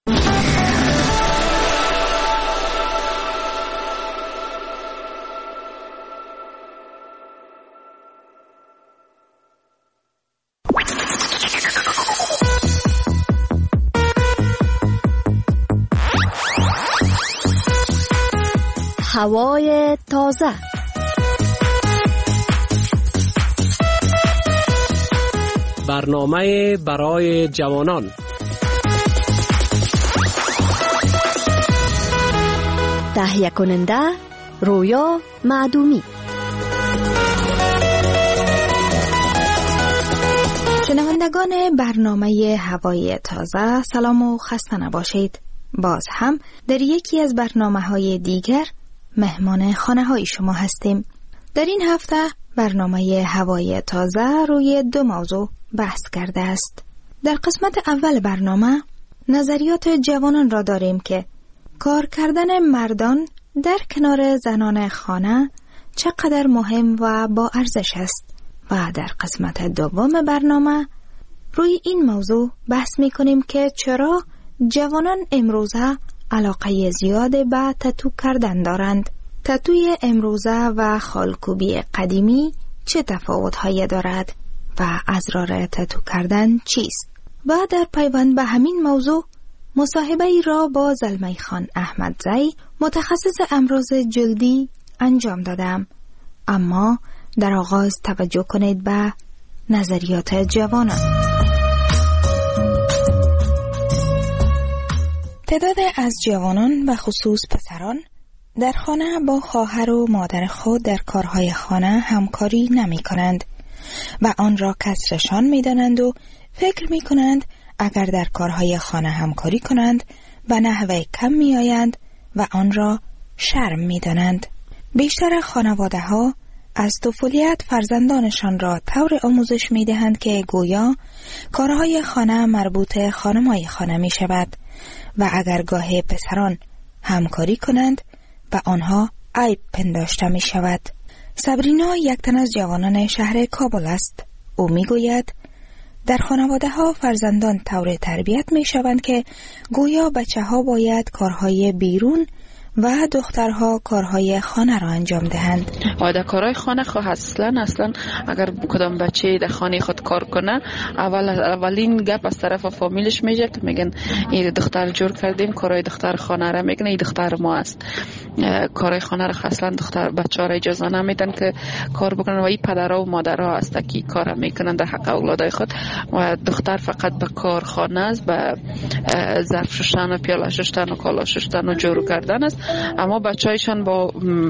هوای تازه. برنامه برای جوانان. تهیه کننده رویا معدومی. شنوندگان برنامه هوای تازه، سلام و خسته نباشید. باز هم در یکی از برنامه‌های دیگر مهمان خانه‌های شما هستیم. در این هفته برنامه هوای تازه روی دو موضوع بحث کرده است. در قسمت اول برنامه نظریات جوانان را داریم که کار کردن مردان در کنار زنان خانه چقدر مهم و با ارزش است و در قسمت دوم برنامه روی این موضوع بحث می کنیم که چرا جوانان امروزه علاقه زیاد به تتو کردن دارند. تتوی امروزه و خالکوبی قدیمی چه تفاوت‌هایی دارد و اسرار تتو کردن چیست؟ و در پیوند به همین موضوع مصاحبه ای را با زلمی خان احمدزی متخصص امراض جلدی انجام دادم. اما در آغاز توجه کنید به نظریات جوانان. تعداد از جوانان و خصوص پسران در خانه با خواهر و مادر خود در کارهای خانه همکاری نمی کنند و آن را کسرشان می دانند و فکر می کنند اگر در کارهای خانه همکاری کنند به نحوه کم می آیند و آن را شرم می دانند. بیشتر خانواده ها از طفولیت فرزندانشان را طور آموزش می دهند که گویا کارهای خانه مربوط خانمای خانه می شود و اگر گاه پسران همکاری کنند و آنها عیب پنداشته می شود. صبرینا یک تن از جوانان شهر کابل است. او می گوید در خانواده ها فرزندان طور تربیت می شوند که گویا بچه ها باید کارهای بیرون و دخترها کارهای خانه را انجام دهند. در کارهای خانه اصلا اگر کدام بچه در خانه خود کار کنه اولین گپ از طرف فامیلش میشه که میگن این دختر جور کردیم، کارهای دختر خانه را میگن این دختر ما است. کارهای خانه را اصلا دختر بچه‌ها را اجازه نمیدن که کار بکنن و این پدرها و مادرها است که کار میکنن در حق اولادای خود و دختر فقط به کار خانه است، به ظرف شستن و پیاله شستن و کالا شستن و جورو کردن است. اما بچه‌هایشان با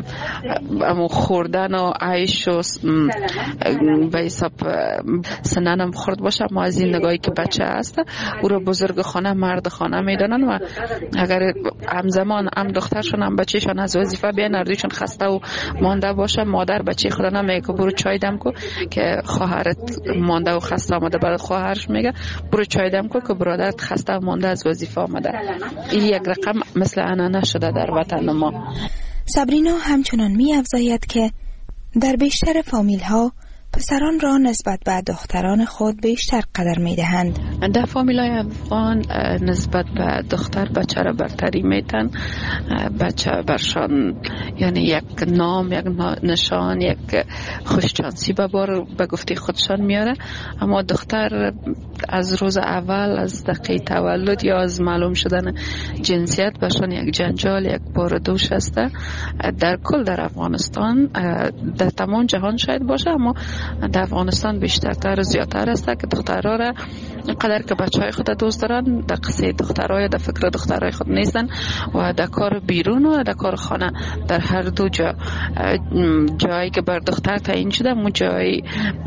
خوردن و عیش و به حساب سننم خورد باشه، اما از این نگاهی که بچه هست او را بزرگ خانه مرد خانه میدانن و اگر همزمان هم دخترشون هم بچهشون از وظیفه بیان اردیشون خسته و مانده باشه، مادر بچه خدا نمیگه که برو چای دم کو که خواهرت مانده و خسته آمده، بعد خواهرش میگه برو چای دم کو که برادرت خسته و مانده از وظیفه آمده. این یک رقم مثل عنعنه شده در وطن ما. صبرینا همچنان می افزاید که در بیشتر فامیل ها پسران را نسبت به دختران خود بیشتر قدر می دهند. در فامیل های افغان نسبت به دختر بچه را برتری میتن. بچه برشان یعنی یک نام، یک نشان، یک خوششانسی به گفته خودشان میاره. اما دختر از روز اول، از دقیقه تولد یا از معلوم شدن جنسیت برشان یک جنجال، یک باردوش است. در کل در افغانستان، در تمام جهان شاید باشه، اما در افغانستان بیشترتر زیادتر است که دخترها را قدر که بچهای خود دوست دارن در قصه دخترای در فکر دخترای خود نیستن و در کار بیرون و در کار خانه در هر دو جایی که بر دختر تعیین شده اون جای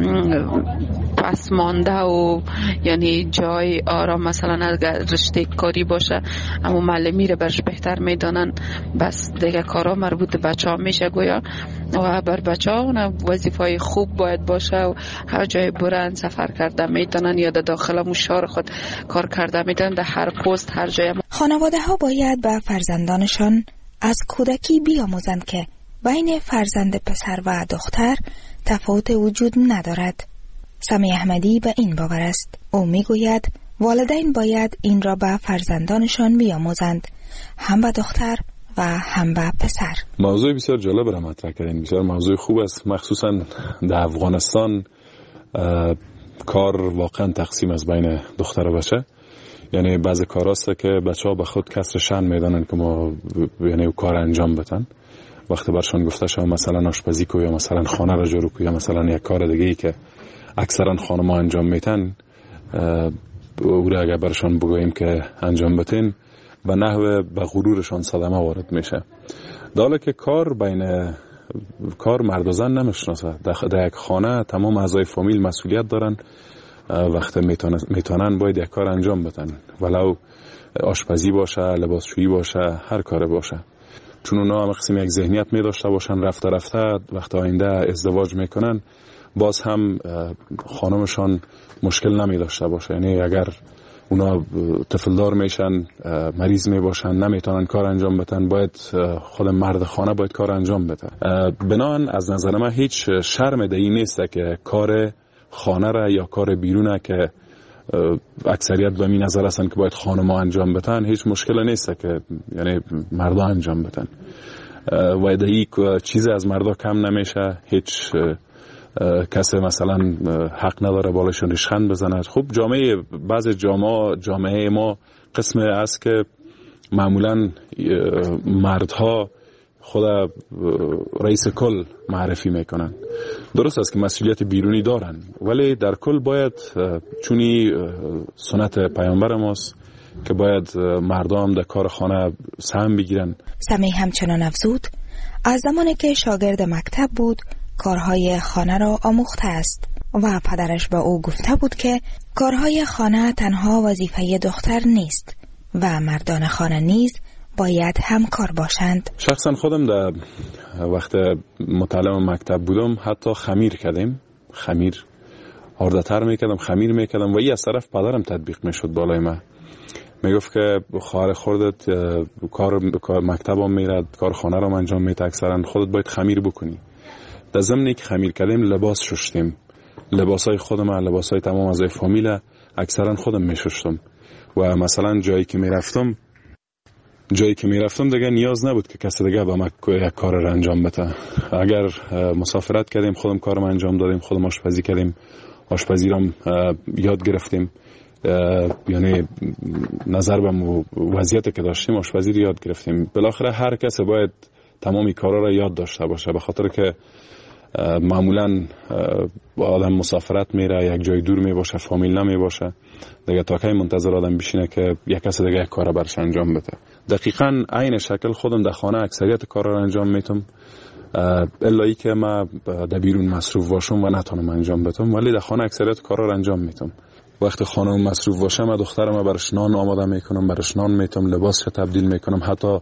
پس مانده و یعنی جای آرام، مثلا اگر رشته کاری باشه اما معلمی رو برش بهتر میدانن، بس دیگه کارا مربوط به بچه ها میشه گویا و بر بچه ها وظیفه خوب باید باشه و هر جای برن سفر کرده میتونن یا در داخل شهر خود کار کرده میتونن، در هر پست هر جای. خانواده ها باید به فرزندانشان از کودکی بیاموزند که بین فرزند پسر و دختر تفاوت وجود ندارد. سمی احمدی به این باور است. او میگوید والدین باید این را به فرزندانشان بیاموزند، هم به دختر و هم به پسر. موضوع بسیار جالب را مطرح کردین، بسیار موضوع خوب است. مخصوصا در افغانستان کار واقعا تقسیم از بین دختر و بچه. یعنی بعضی کار هست که بچه ها به خود کسر شأن میدانن که ما یعنی کار انجام بدن. وقتی برشان گفته شما مثلا آشپزی کو یا مثلا خانه را جارو کو یا مثلا یک کار دیگه ای که اکثرا خانم‌ها انجام میتن، او را اگر برشان بگوییم که انجام بدین و نحوه به غرورشان صدمه وارد میشه. حالا که کار بین کار مرد و زن نمیشناسه. در یک خانه تمام اعضای فامیل مسئولیت دارن وقت میتونن باید یک کار انجام بدن، ولو آشپزی باشه، لباسشویی باشه، هر کار باشه، چون اونا هم قسم یک ذهنیت می داشته باشن رفته وقت آینده ازدواج میکنن باز هم خانمشان مشکل نمی داشته باشه. یعنی اگر اونا طفلدار میشن، مریض می باشن، نمیتونن کار انجام بدن، باید خود مرد خانه باید کار انجام بده. بنابراین از نظر من هیچ شرم دهی نیست که کار خانه را یا کار بیرونه که اکثریت به این نظر هستن که باید خانم‌ها انجام بدن، هیچ مشکل نیست که یعنی مردا انجام بدن و دهی چیز از مردا کم نمیشه. هیچ کسی مثلا حق نداره بالاشون ریشخند بزنه. خب بعض جامعه ما قسم است که معمولا مردها خود رئیس کل معرفی میکنن. درست است که مسئولیت بیرونی دارن، ولی در کل باید چونی سنت پیامبر ماست که باید مردم در کار خانه سهم بگیرن. سمیع همچنان افزود از زمانی که شاگرد مکتب بود کارهای خانه را آموخته است و پدرش به او گفته بود که کارهای خانه تنها وظیفه دختر نیست و مردان خانه نیز باید همکار باشند. شخصا خودم در وقت متعلم مکتب بودم حتی خمیر کردیم، خمیر آرده‌تر میکردم، خمیر میکردم و این از طرف پدرم تطبیق میشد بالای من. میگفت که خواهر خودت کار مکتبم میرد، کار خانه رو انجام میده، اکثرا خودت باید خمیر بکنی. در ضمنی که خمیر کردیم لباس شستیم، لباسای خودم، لباسای تمام از فامیل اکثرا خودم میشستم و مثلا جایی که میرفتم دیگه نیاز نبود که کسی دیگه با من یک کار رو انجام بده. اگر مسافرت کردیم خودم کارم انجام دادیم، خودم آشپزی کردیم، آشپزی رو یاد گرفتیم، یعنی نظر به وضعیتی که داشتیم آشپزی رو یاد گرفتیم. بالاخره هر کسی باید تمامی کارا رو یاد داشته باشه، به خاطر که معمولا آدم مسافرت میره، یک جای دور می باشه، فامیل نمی باشه، دیگه تا کی منتظر آدم بشینه که یک کس دیگه یک کار برش انجام بده. دقیقاً عین شکل خودم در خانه اکثریت کارا رو انجام میتم، الا ای که ما در بیرون مصروف باشم و نتونم انجام بدم، ولی در خانه اکثریت کارا رو انجام میتم. وقتی خانم مصروف باشه من دخترم برش نان آماده میکنم، برش نان میتم، لباسش تبدیل میکنم، حتی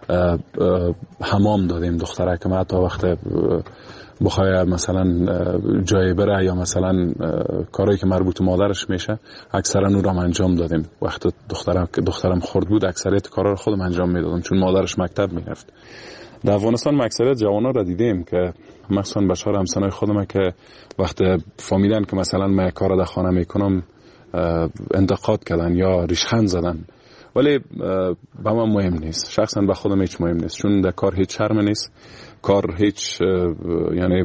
حمام دادیم دختره که حتی وقت بخواه مثلا جای بره یا مثلا کارهایی که مربوط به مادرش میشه اکثرا اون رو انجام دادیم. وقت دخترم خرد بود اکثریت کارا رو خودم انجام میدادم چون مادرش مکتب میرفت. در افغانستان اکثریت جوانا رو دیدیم که مخصوصا بچه‌ها همسنای خودم که وقت فهمیدن که مثلا من کار در خانه میکنم انتقاد کردن یا ریشخند زدن، ولی به من مهم نیست، شخصا به خودم هیچ مهم نیست، چون در کار هیچ شرم نیست، کار هیچ یعنی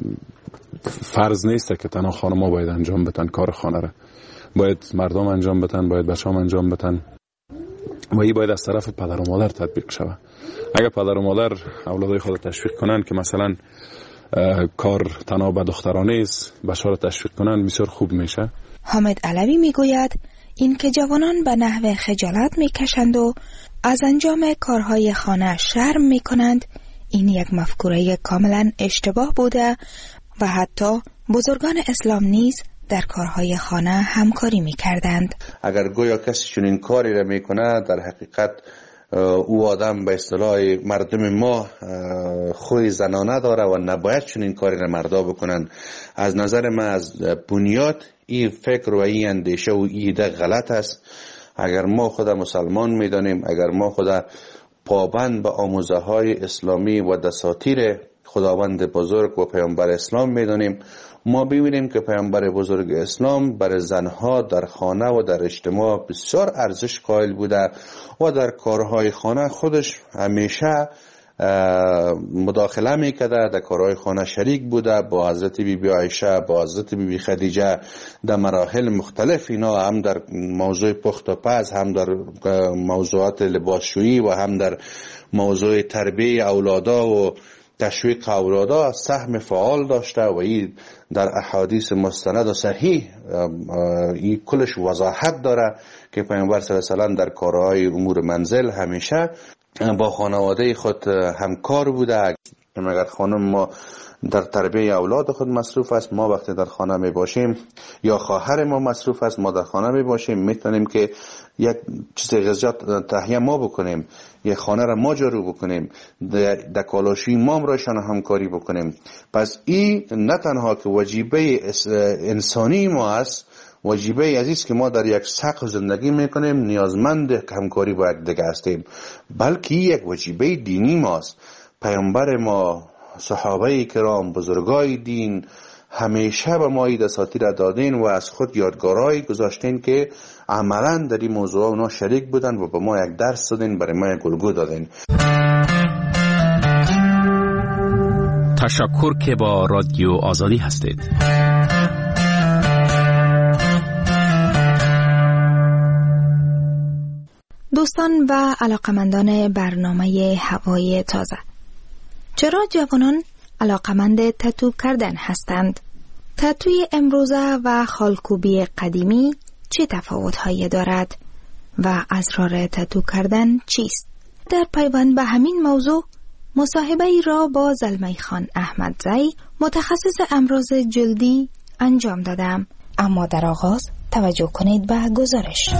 فرض نیست که تنها خانم‌ها باید انجام بدن کار خانه را، باید مردم انجام بدن، باید بچه‌ها انجام بدن و این باید از طرف پدر و مادر تطبیق شود. اگر پدر و مادر اولادای خود تشویق کنن که مثلا کار تنها به دخترانه است، بچه‌ها را تشویق کنن بسیار خوب میشه. حامد علوی میگوید این که جوانان به نحو خجالت میکشند و از انجام کارهای خانه شرم میکنند، این یک مفکوره کاملا اشتباه بوده و حتی بزرگان اسلام نیز در کارهای خانه همکاری میکردند. اگر گویا کسی چنین کاری را میکنه، در حقیقت او آدم به اصطلاح مردم ما خوی زنانه داره و نباید چنین کاری را مردا بکنن. از نظر من از بنیاد این فکر و این اندیشه و ایده غلط است. اگر ما خدا مسلمان میدانیم، اگر ما خدا پابند به آموزه های اسلامی و دساتیر خداوند بزرگ و پیامبر اسلام میدانیم، ما ببینیم که پیامبر بزرگ اسلام برای زنها در خانه و در اجتماع بسیار ارزش قائل بوده و در کارهای خانه خودش همیشه مداخله میکرده، در کارهای خانه شریک بوده، با حضرت بی بی عایشه، با حضرت بی بی خدیجه در مراحل مختلف، اینا هم در موضوع پخت و پز، هم در موضوعات لباسشویی و هم در موضوع تربیه اولادا و تشویق اولادا سهم فعال داشته و این در احادیث مستند و صحیح این کلش وضاحت داره که پیامبر صلی الله علیه و سلم در کارهای امور منزل همیشه با خانواده خود همکار بوده. اگر خانم ما در تربیه اولاد خود مصروف است. ما وقتی در خانه می باشیم یا خواهر ما مصروف است، ما در خانه می باشیم، میتونیم که یک چیز غذا تهیه ما بکنیم، یک خانه را ما جارو بکنیم، در کالاشوی ما رایشان همکاری بکنیم. پس این نه تنها که وجیبه انسانی ما است، وجیبه عزیز که ما در یک سقف زندگی میکنیم، نیازمند همکاری با یک دیگه هستیم، بلکه یک وجیبه دینی ماست. پیامبر ما، صحابه کرام، بزرگای دین همیشه به ما این دساتیر دادین و از خود یادگارایی گذاشتین که عملا در این موضوع اونا شریک بودن و به ما یک درس دادین، برای ما یک الگو دادین. تشکر که با رادیو آزادی هستید. دوستان و علاقمندان برنامه هوای تازه، چرا جوانان علاقمند تتو کردن هستند؟ تتوی امروزه و خالکوبی قدیمی چه تفاوت‌هایی دارد و اسرار تتو کردن چیست؟ در پیوند به همین موضوع مصاحبه‌ای را با زلمی خان احمدزی متخصص امراض جلدی انجام دادم. اما در آغاز توجه کنید به گزارش.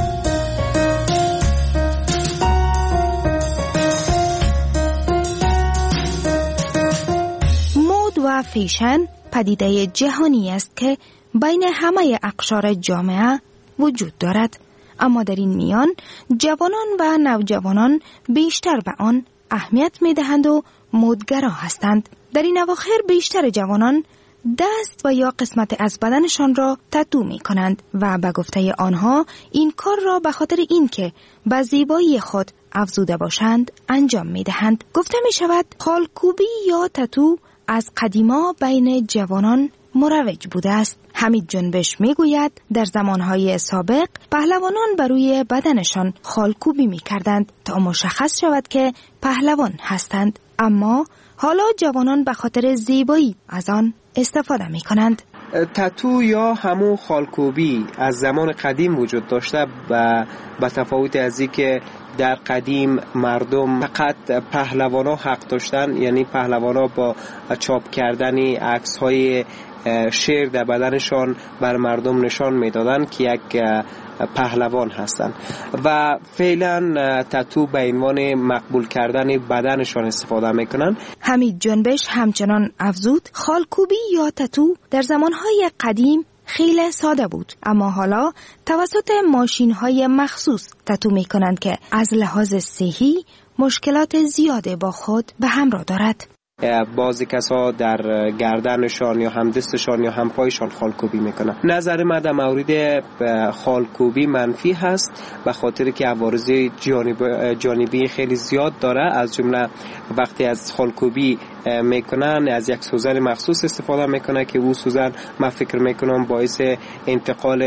مد و فیشن پدیده جهانی است که بین همه اقشار جامعه وجود دارد، اما در این میان جوانان و نوجوانان بیشتر به آن اهمیت می‌دهند و مدگرا هستند. در این اواخر بیشتر جوانان دست و یا قسمت از بدنشان را تتو می کنند و به گفته آنها این کار را به خاطر اینکه به زیبایی خود افزوده باشند انجام می دهند. گفته می شود خالکوبی یا تتو از قدیما بین جوانان مروج بوده است. حمید جنبش می گوید در زمانهای سابق پهلوانان بر روی بدنشان خالکوبی می کردند تا مشخص شود که پهلوان هستند، اما حالا جوانان به خاطر زیبایی از آن استفاده می کنند. تتو یا همون خالکوبی از زمان قدیم وجود داشته و به تفاوت از این که در قدیم مردم فقط پهلوانا حق داشتن، یعنی پهلوانا با چاپ کردن عکس های شیر در بدنشان بر مردم نشان میدادن که یک پهلوان هستند و فعلا تتو به عنوان مقبول کردن بدنشان استفاده میکنن. حمید جنبش همچنان افزود خالکوبی یا تتو در زمانهای قدیم خیلی ساده بود، اما حالا توسط ماشین‌های مخصوص تتو میکنند که از لحاظ صحی مشکلات زیاده با خود به همراه دارد. بعضی کسا در گردنشان یا هم دستشان یا هم پایشان خالکوبی میکنن. نظر من در مورد خالکوبی منفی هست، به خاطر که عوارض جانبی خیلی زیاد داره. از جمله وقتی از خالکوبی میکنن از یک سوزن مخصوص استفاده میکنن که او سوزن من فکر میکنم باعث انتقال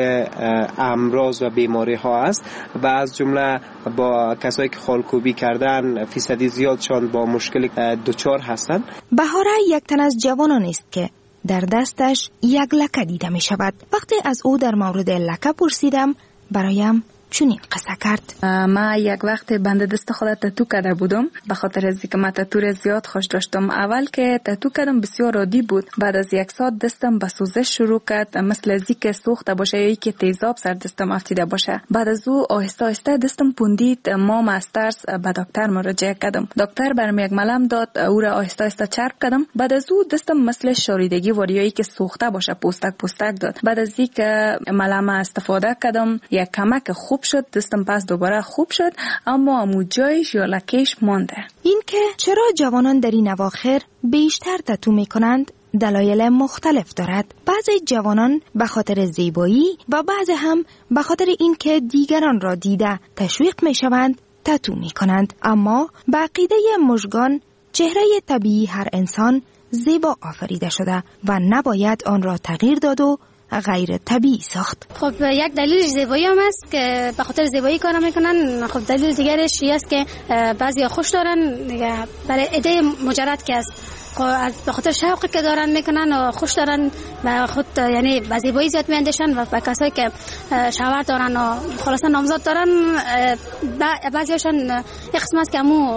امراض و بیماری ها است و از جمله با کسایی که خالکوبی کردن فیصدی زیادشان با مشکل دچار هستند. بهاره یک تن از جوانان است که در دستش یک لکه دیده می شود. وقتی از او در مورد لکه پرسیدم برایم چنین قصه کرد. ما یک وقت بند دست خود تتو کرده بودم، به خاطر از اینکه من تتو را زیاد خوش داشتم. اول که تتو کردم بسیار عادی بود، بعد از یک ساعت دستم به سوزش شروع کرد، مثل از اینکه سوخته باشه یا اینکه تیزاب سر دستم افتیده باشه. بعد از او آهسته آهسته دستم پوندید. ما از ترس به دکتر مراجعه کردم. دکتر برام یک ملم داد، او را آهسته آهسته چرب کردم. بعد از او دستم مثل شاریدگی وریایی که سوخته باشه پوستک داد. بعد از اینکه ملم استفاده کردم یک کمک خوب شد، دستم پس دوباره خوب شد، اما امو جایش یا لکهش مانده. این که چرا جوانان در این اواخر بیشتر تتو میکنند دلایل مختلف دارد. بعضی جوانان به خاطر زیبایی و بعضی هم به خاطر این که دیگران را دیده تشویق میشوند تتو میکنند. اما به عقیده مژگان چهره طبیعی هر انسان زیبا آفریده شده و نباید آن را تغییر داد و غیر طبیعی ساخت. خب یک دلیل زیبایی هم است که به خاطر زیبایی کار میکنن. خب دلیل دیگرش این است که بعضیا خوش دارن برای ایده مجرد که است، به خاطر شوقی که دارن میکنن و خوش دارن و خود یعنی به زیبایی زیاد میاندیشن و به کسایی که شوهر دارن و خلاصا نامزاد دارن بعضیاشون یک قسم است که همو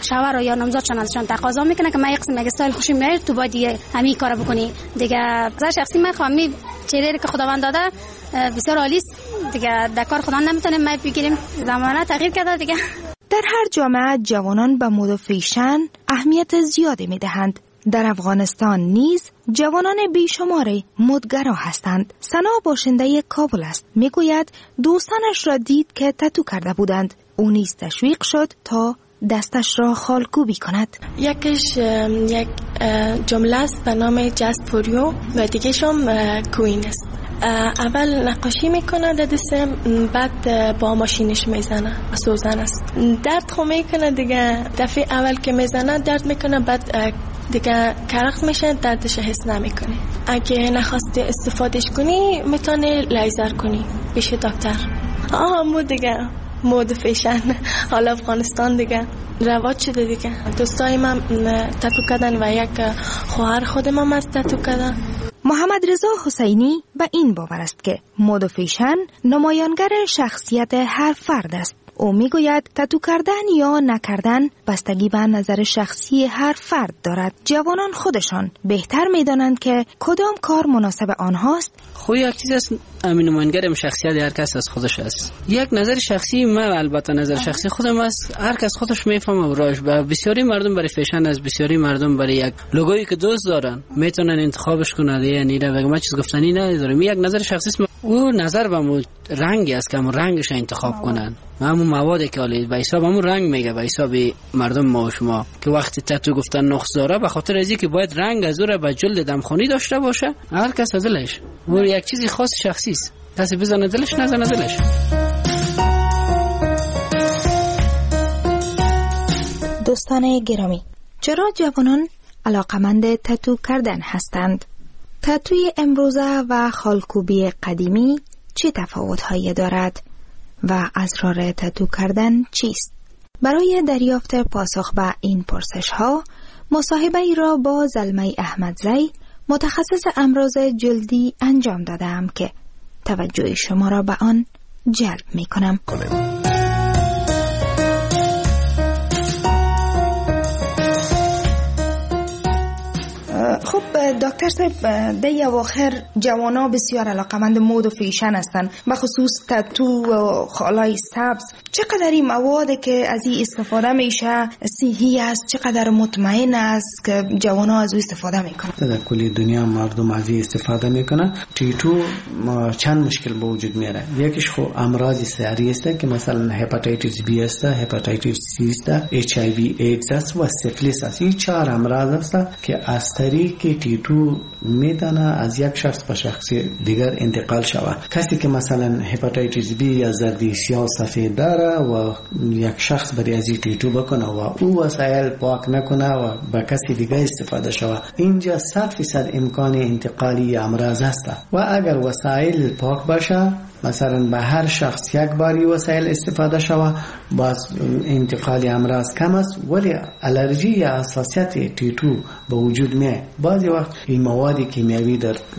شوهر یا نامزادشان ازشان تقاضا میکنه که من یک قسم استایل خوشم میاد تو باید همین کارو بکنی دیگه. نظر شخصی من خواهم چهره که خداوند داده بسیار عالی است دیگه، در کار خدا نمیتونیم ما بگیریم، زمانه تغییر کرده دیگه. در هر جامعه جوانان به مد و فیشن اهمیت زیادی میدهند. در افغانستان نیز جوانان بیشمار مدگرا هستند. سنا باشنده کابل است. میگوید دوستانش را دید که تتو کرده بودند. او نیز تشویق شد تا دستش را خالکوبی کند. یکیش یک جمله است به نام جست فوریو و دیگه‌ش هم کوین است. اول نقاشی میکنه در دستم، بعد با ماشینش میزنه، سوزن است. درد خو میکنه دیگه، دفعه اول که میزنه درد میکنه، بعد دیگه کرخت میشه، دردش حس نمیکنی. اگه نخواستی استفادهش کنی میتونی لیزر کنی پیش دکتر. مو دیگه مود فیشن حالا افغانستان دیگه رواج شده دیگه. دوستای من تتو کردن و یک خواهر خودم هم از تتو کردن. محمد رضا حسینی به این باور است که مد و فیشن نمایانگر شخصیت هر فرد است. او میگوید تتو کردن یا نکردن بستگی به نظر شخصی هر فرد دارد. جوانان خودشان بهتر میدانند که کدام کار مناسب آنهاست. خو یک چیز است، امین نمایانگر شخصیت هر کس از خودش است. یک نظر شخصی من، البته نظر شخصی خودم است، هر کس خودش میفهمه براش. بسیاری مردم برای فیشن است، بسیاری مردم برای یک لوگویی که دوست دارن میتونن انتخابش کنن. یعنی را بگم چیز گفتنی ندارم. یک نظر شخصی است. او نظر به رنگی است که همون رنگش انتخاب کنن، همون موادی که حالی به حساب همون رنگ میگه، به حساب مردم ما و شما که وقتی تتو گفتن نقص داره به خاطر ازی که باید رنگ از او را به جلد دمخانی داشته باشه. هر کس از دلش و یک چیزی خاص شخصی است، کسی بزنه دلش نزنه دلش. دوستان گرامی، چرا جوانان علاقمند تتو کردن هستند؟ تتوی امروزه و خالکوبی قدیمی چه تفاوت‌هایی دارد و اسرار تتو کردن چیست؟ برای دریافت پاسخ به این پرسش‌ها مصاحبه ای را با زلمه احمدزی متخصص امراض جلدی انجام دادم که توجه شما را به آن جلب می‌کنم. خب دکتر صاحب، در اواخر جوانا بسیار علاقمند مد و فیشن هستند، به خصوص تتو و خالای سبز. چقدر این مواد که از این استفاده میشه صحی است، چقدر مطمئن است که جوانا از او استفاده میکنن؟ در کل دنیا مردم از این استفاده میکنن. تتو چند مشکل به وجود میاره. یکیش خو امراض سری است که مثلا هپاتیتیس بی است، هپاتیتیس سی است، اچ آی وی ایدز است و سیفلیس است. این 4 امراض است که از طریق تتو میتونه از یک شخص به شخص دیگر انتقال شود. کسی که مثلا هپاتیتیس بی یا زردی سیاه سفید داره و یک شخص برای از تتو بکنه و او وسایل پاک نکنه و به کسی دیگر استفاده شود، اینجا 100% امکان انتقالی امراض است. و اگر وسایل پاک باشه، مثلا به هر شخص یک باری وسایل استفاده شود، باز انتقال امراض کم است. ولی الرژی یا حساسیت تتو به وجود میاد. بعضی وقت این مواد کیمیایی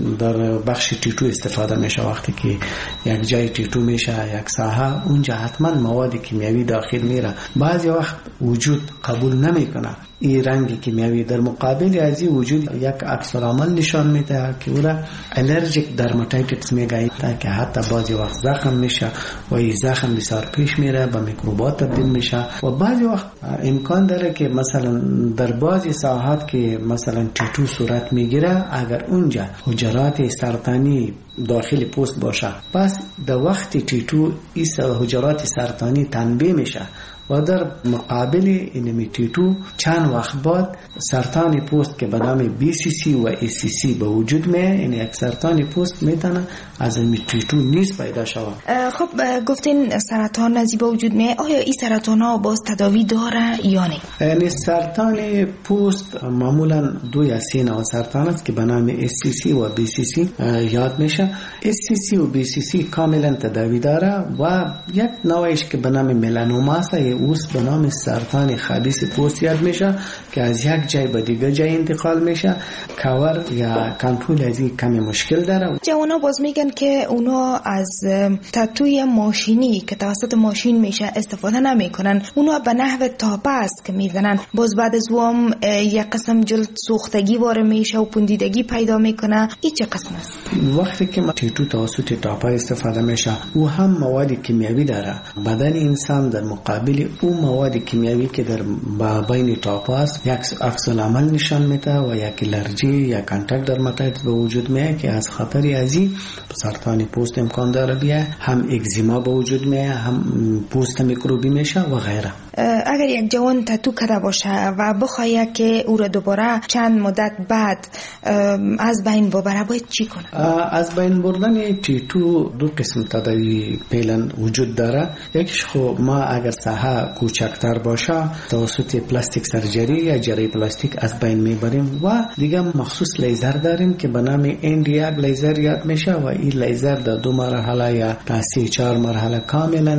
در بخش تتو استفاده میشه. وقتی که یک جای تتو میشه یک ساحه، اونجا حتما مواد کیمیایی داخل میره. بعضی وقت وجود قبول نمیکنه این رنگ کیمیایی. در مقابل از این وجود یک عکس العمل نشان میده که او را الرژیک درماتایتیس میگه، که حتی بعضی وقت زخم میشه و این زخم بسیار پیش میره، به میکروبات تبدیل میشه. و بعضی وقت امکان داره که مثلا در بعضی ساحات که مثلا تتو صورت میگیره، اگر اونجا حجرات سرطانی داخل پوست باشه، پس در وقت تتو این حجرات سرطانی تنبیه میشه و در مقابل این تتو چند وقت بعد سرطان پوست که به نام BCC و ACC به وجود میاد. این یک سرطان پوست میتونه از این تتو نیز پیدا شود. خب گفتین سرطان از به وجود میاد، آیا این سرطان ها باز تداوی داره یا نه؟ یعنی سرطان پوست معمولا 2 یا 3 نوع سرطان است که به نام SCC و BCC یاد میشه. SCC و BCC کاملا تداوی داره و یک نوعش که به نام ملانوما است، اوست به نام سرطان خبیث پوست یاد میشه که از یک جای به دیگه جای انتقال میشه. کاور یا کنترل از این کمی مشکل داره. جوانا باز میگن که اونا از تاتوی ماشینی که توسط ماشین میشه استفاده نمیکنن، اونو به نحو تاپه است که میزنن. باز بعد از اون یک قسم جلد سوختگی وارد میشه و پوندیدگی پیدا میکنه. این چه قسم است؟ وقتی که تیتو توسط تاپه استفاده میشه، او هم مواد کیمیایی داره. بدن انسان در مقابل او مواد کیمیایی که در بین تاپه است یک عکس العمل نشان میده و یک الرژی یا کانتاکت درماتایتس به وجود میاد که از خطر ازی سرطان پوست امکان داره بیه، هم اگزیما به وجود میاد، هم پوست میکروبی میشه و غیره. اگر یک جوان تاتو کرده باشه و بخواد که او را دوباره چند مدت بعد از بین ببره، باید چی کنه؟ از بین بردن تاتو دو قسم تداوی فعلا وجود داره. یکیش خب ما اگر ساحه کوچکتر باشه توسط پلاستیک سرجری یا جراحی پلاستیک از بین میبریم و دیگه مخصوص لیزر داریم که به نام اندیاگ لیزر یاد میشه و این لیزر در 2 مرحله یا تا 3-4 مرحله کاملا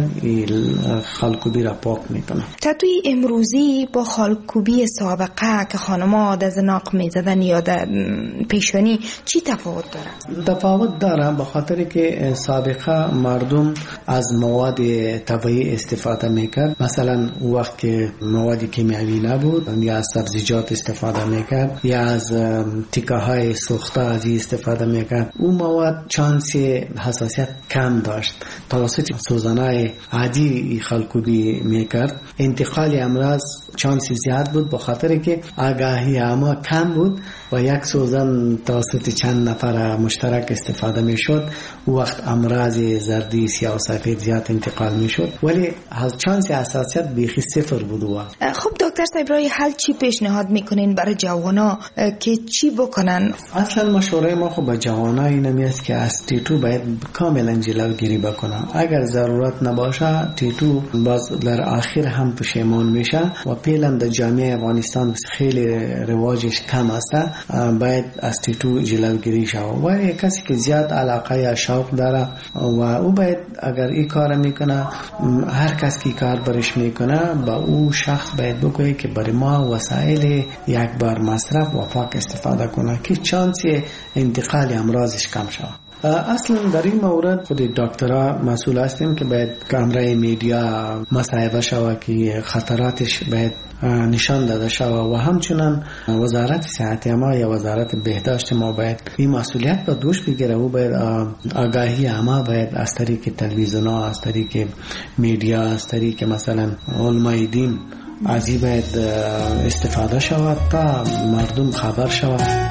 خالکوبی را پاک میکنه. تاتوی امروزی با خالکوبی سابقه که خانم‌ها در زناق میزدن یا در پیشانی چی تفاوت داره؟ تفاوت داره به خاطر که سابقه مردم از مواد طبیعی استفاده میکرد. مثلا وقت که مواد کیمیایی نبود یا از سبزیجات استفاده میکرد یا از تیکه های سوخته از استفاده میکرد. اون مواد چانس حساسیت کم داشت. توسط سوزنای عادی خالکوبی میکرد. انتقال امراض چانس زیاد بود به خاطر که آگاهی عامه کم بود و یک سوزن توسط چند نفر مشترک استفاده میشد. وقت امراض زردی سیاه و سفید زیاد انتقال میشد، ولی چانس حساسیت بیخی صفر بود. خب دکتر صاحب رای حل چی پیشنهاد میکنین برای جوانا که چی بکنن؟ اصلا مشوره ما خب به جوانا اینمی است که از تیتو باید کاملا جلوگیری بکنن. اگر ضرورت نباشه تیتو باز در آخر هم پشیمان میشه و فعلا در جامعه افغانستان خیلی رواجش کم است. باید از تیتو جلوگیری شود و کسی که زیاد علاقه یا شوق داره و او باید اگر این کار میکنه، هر کس که کار برش میکنه با او شخص باید بگویه که برای ما وسایل یک بار مصرف و پاک استفاده کنه که چانس انتقال امراضش کم شود. اصلا در این مورد خود دکترها مسئول هستیم که باید کامرای میدیا مصاحبه شود که خطراتش باید نشان داده شود و همچنان وزارت صحت ما یا وزارت بهداشت ما باید این مسئولیت به دوش بگیره و باید آگاهی ما باید از طریق تلویزیون ها، از طریق میدیا، از طریق مثلا علمای دین از این باید استفاده شود تا مردم خبر شود.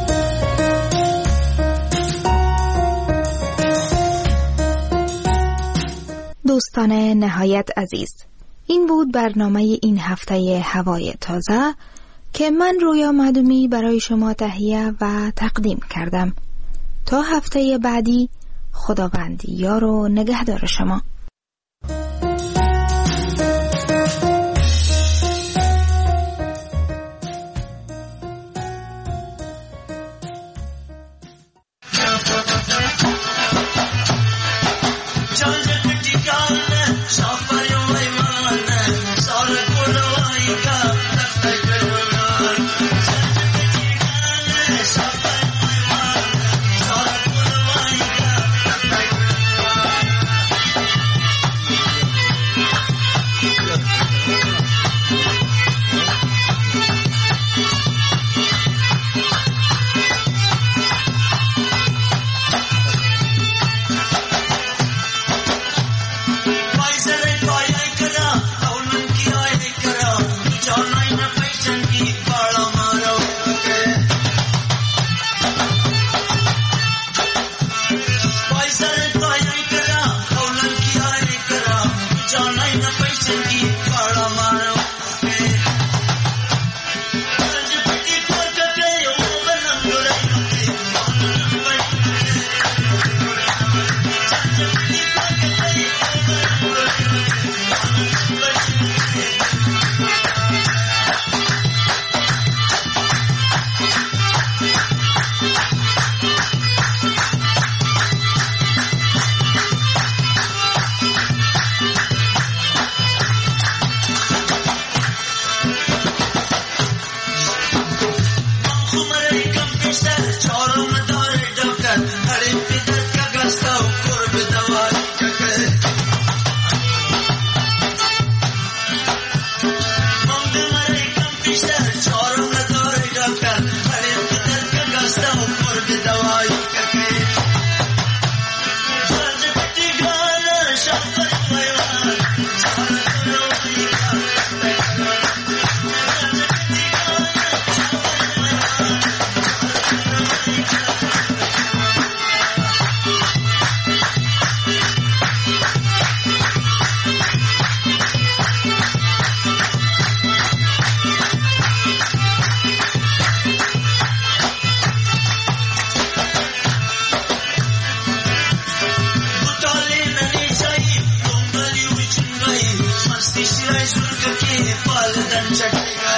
دوستان نهایت عزیز، این بود برنامه این هفته هوای تازه که من رویا معدومی برای شما تهیه و تقدیم کردم. تا هفته بعدی، خداوند یار و نگهدار شما.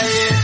های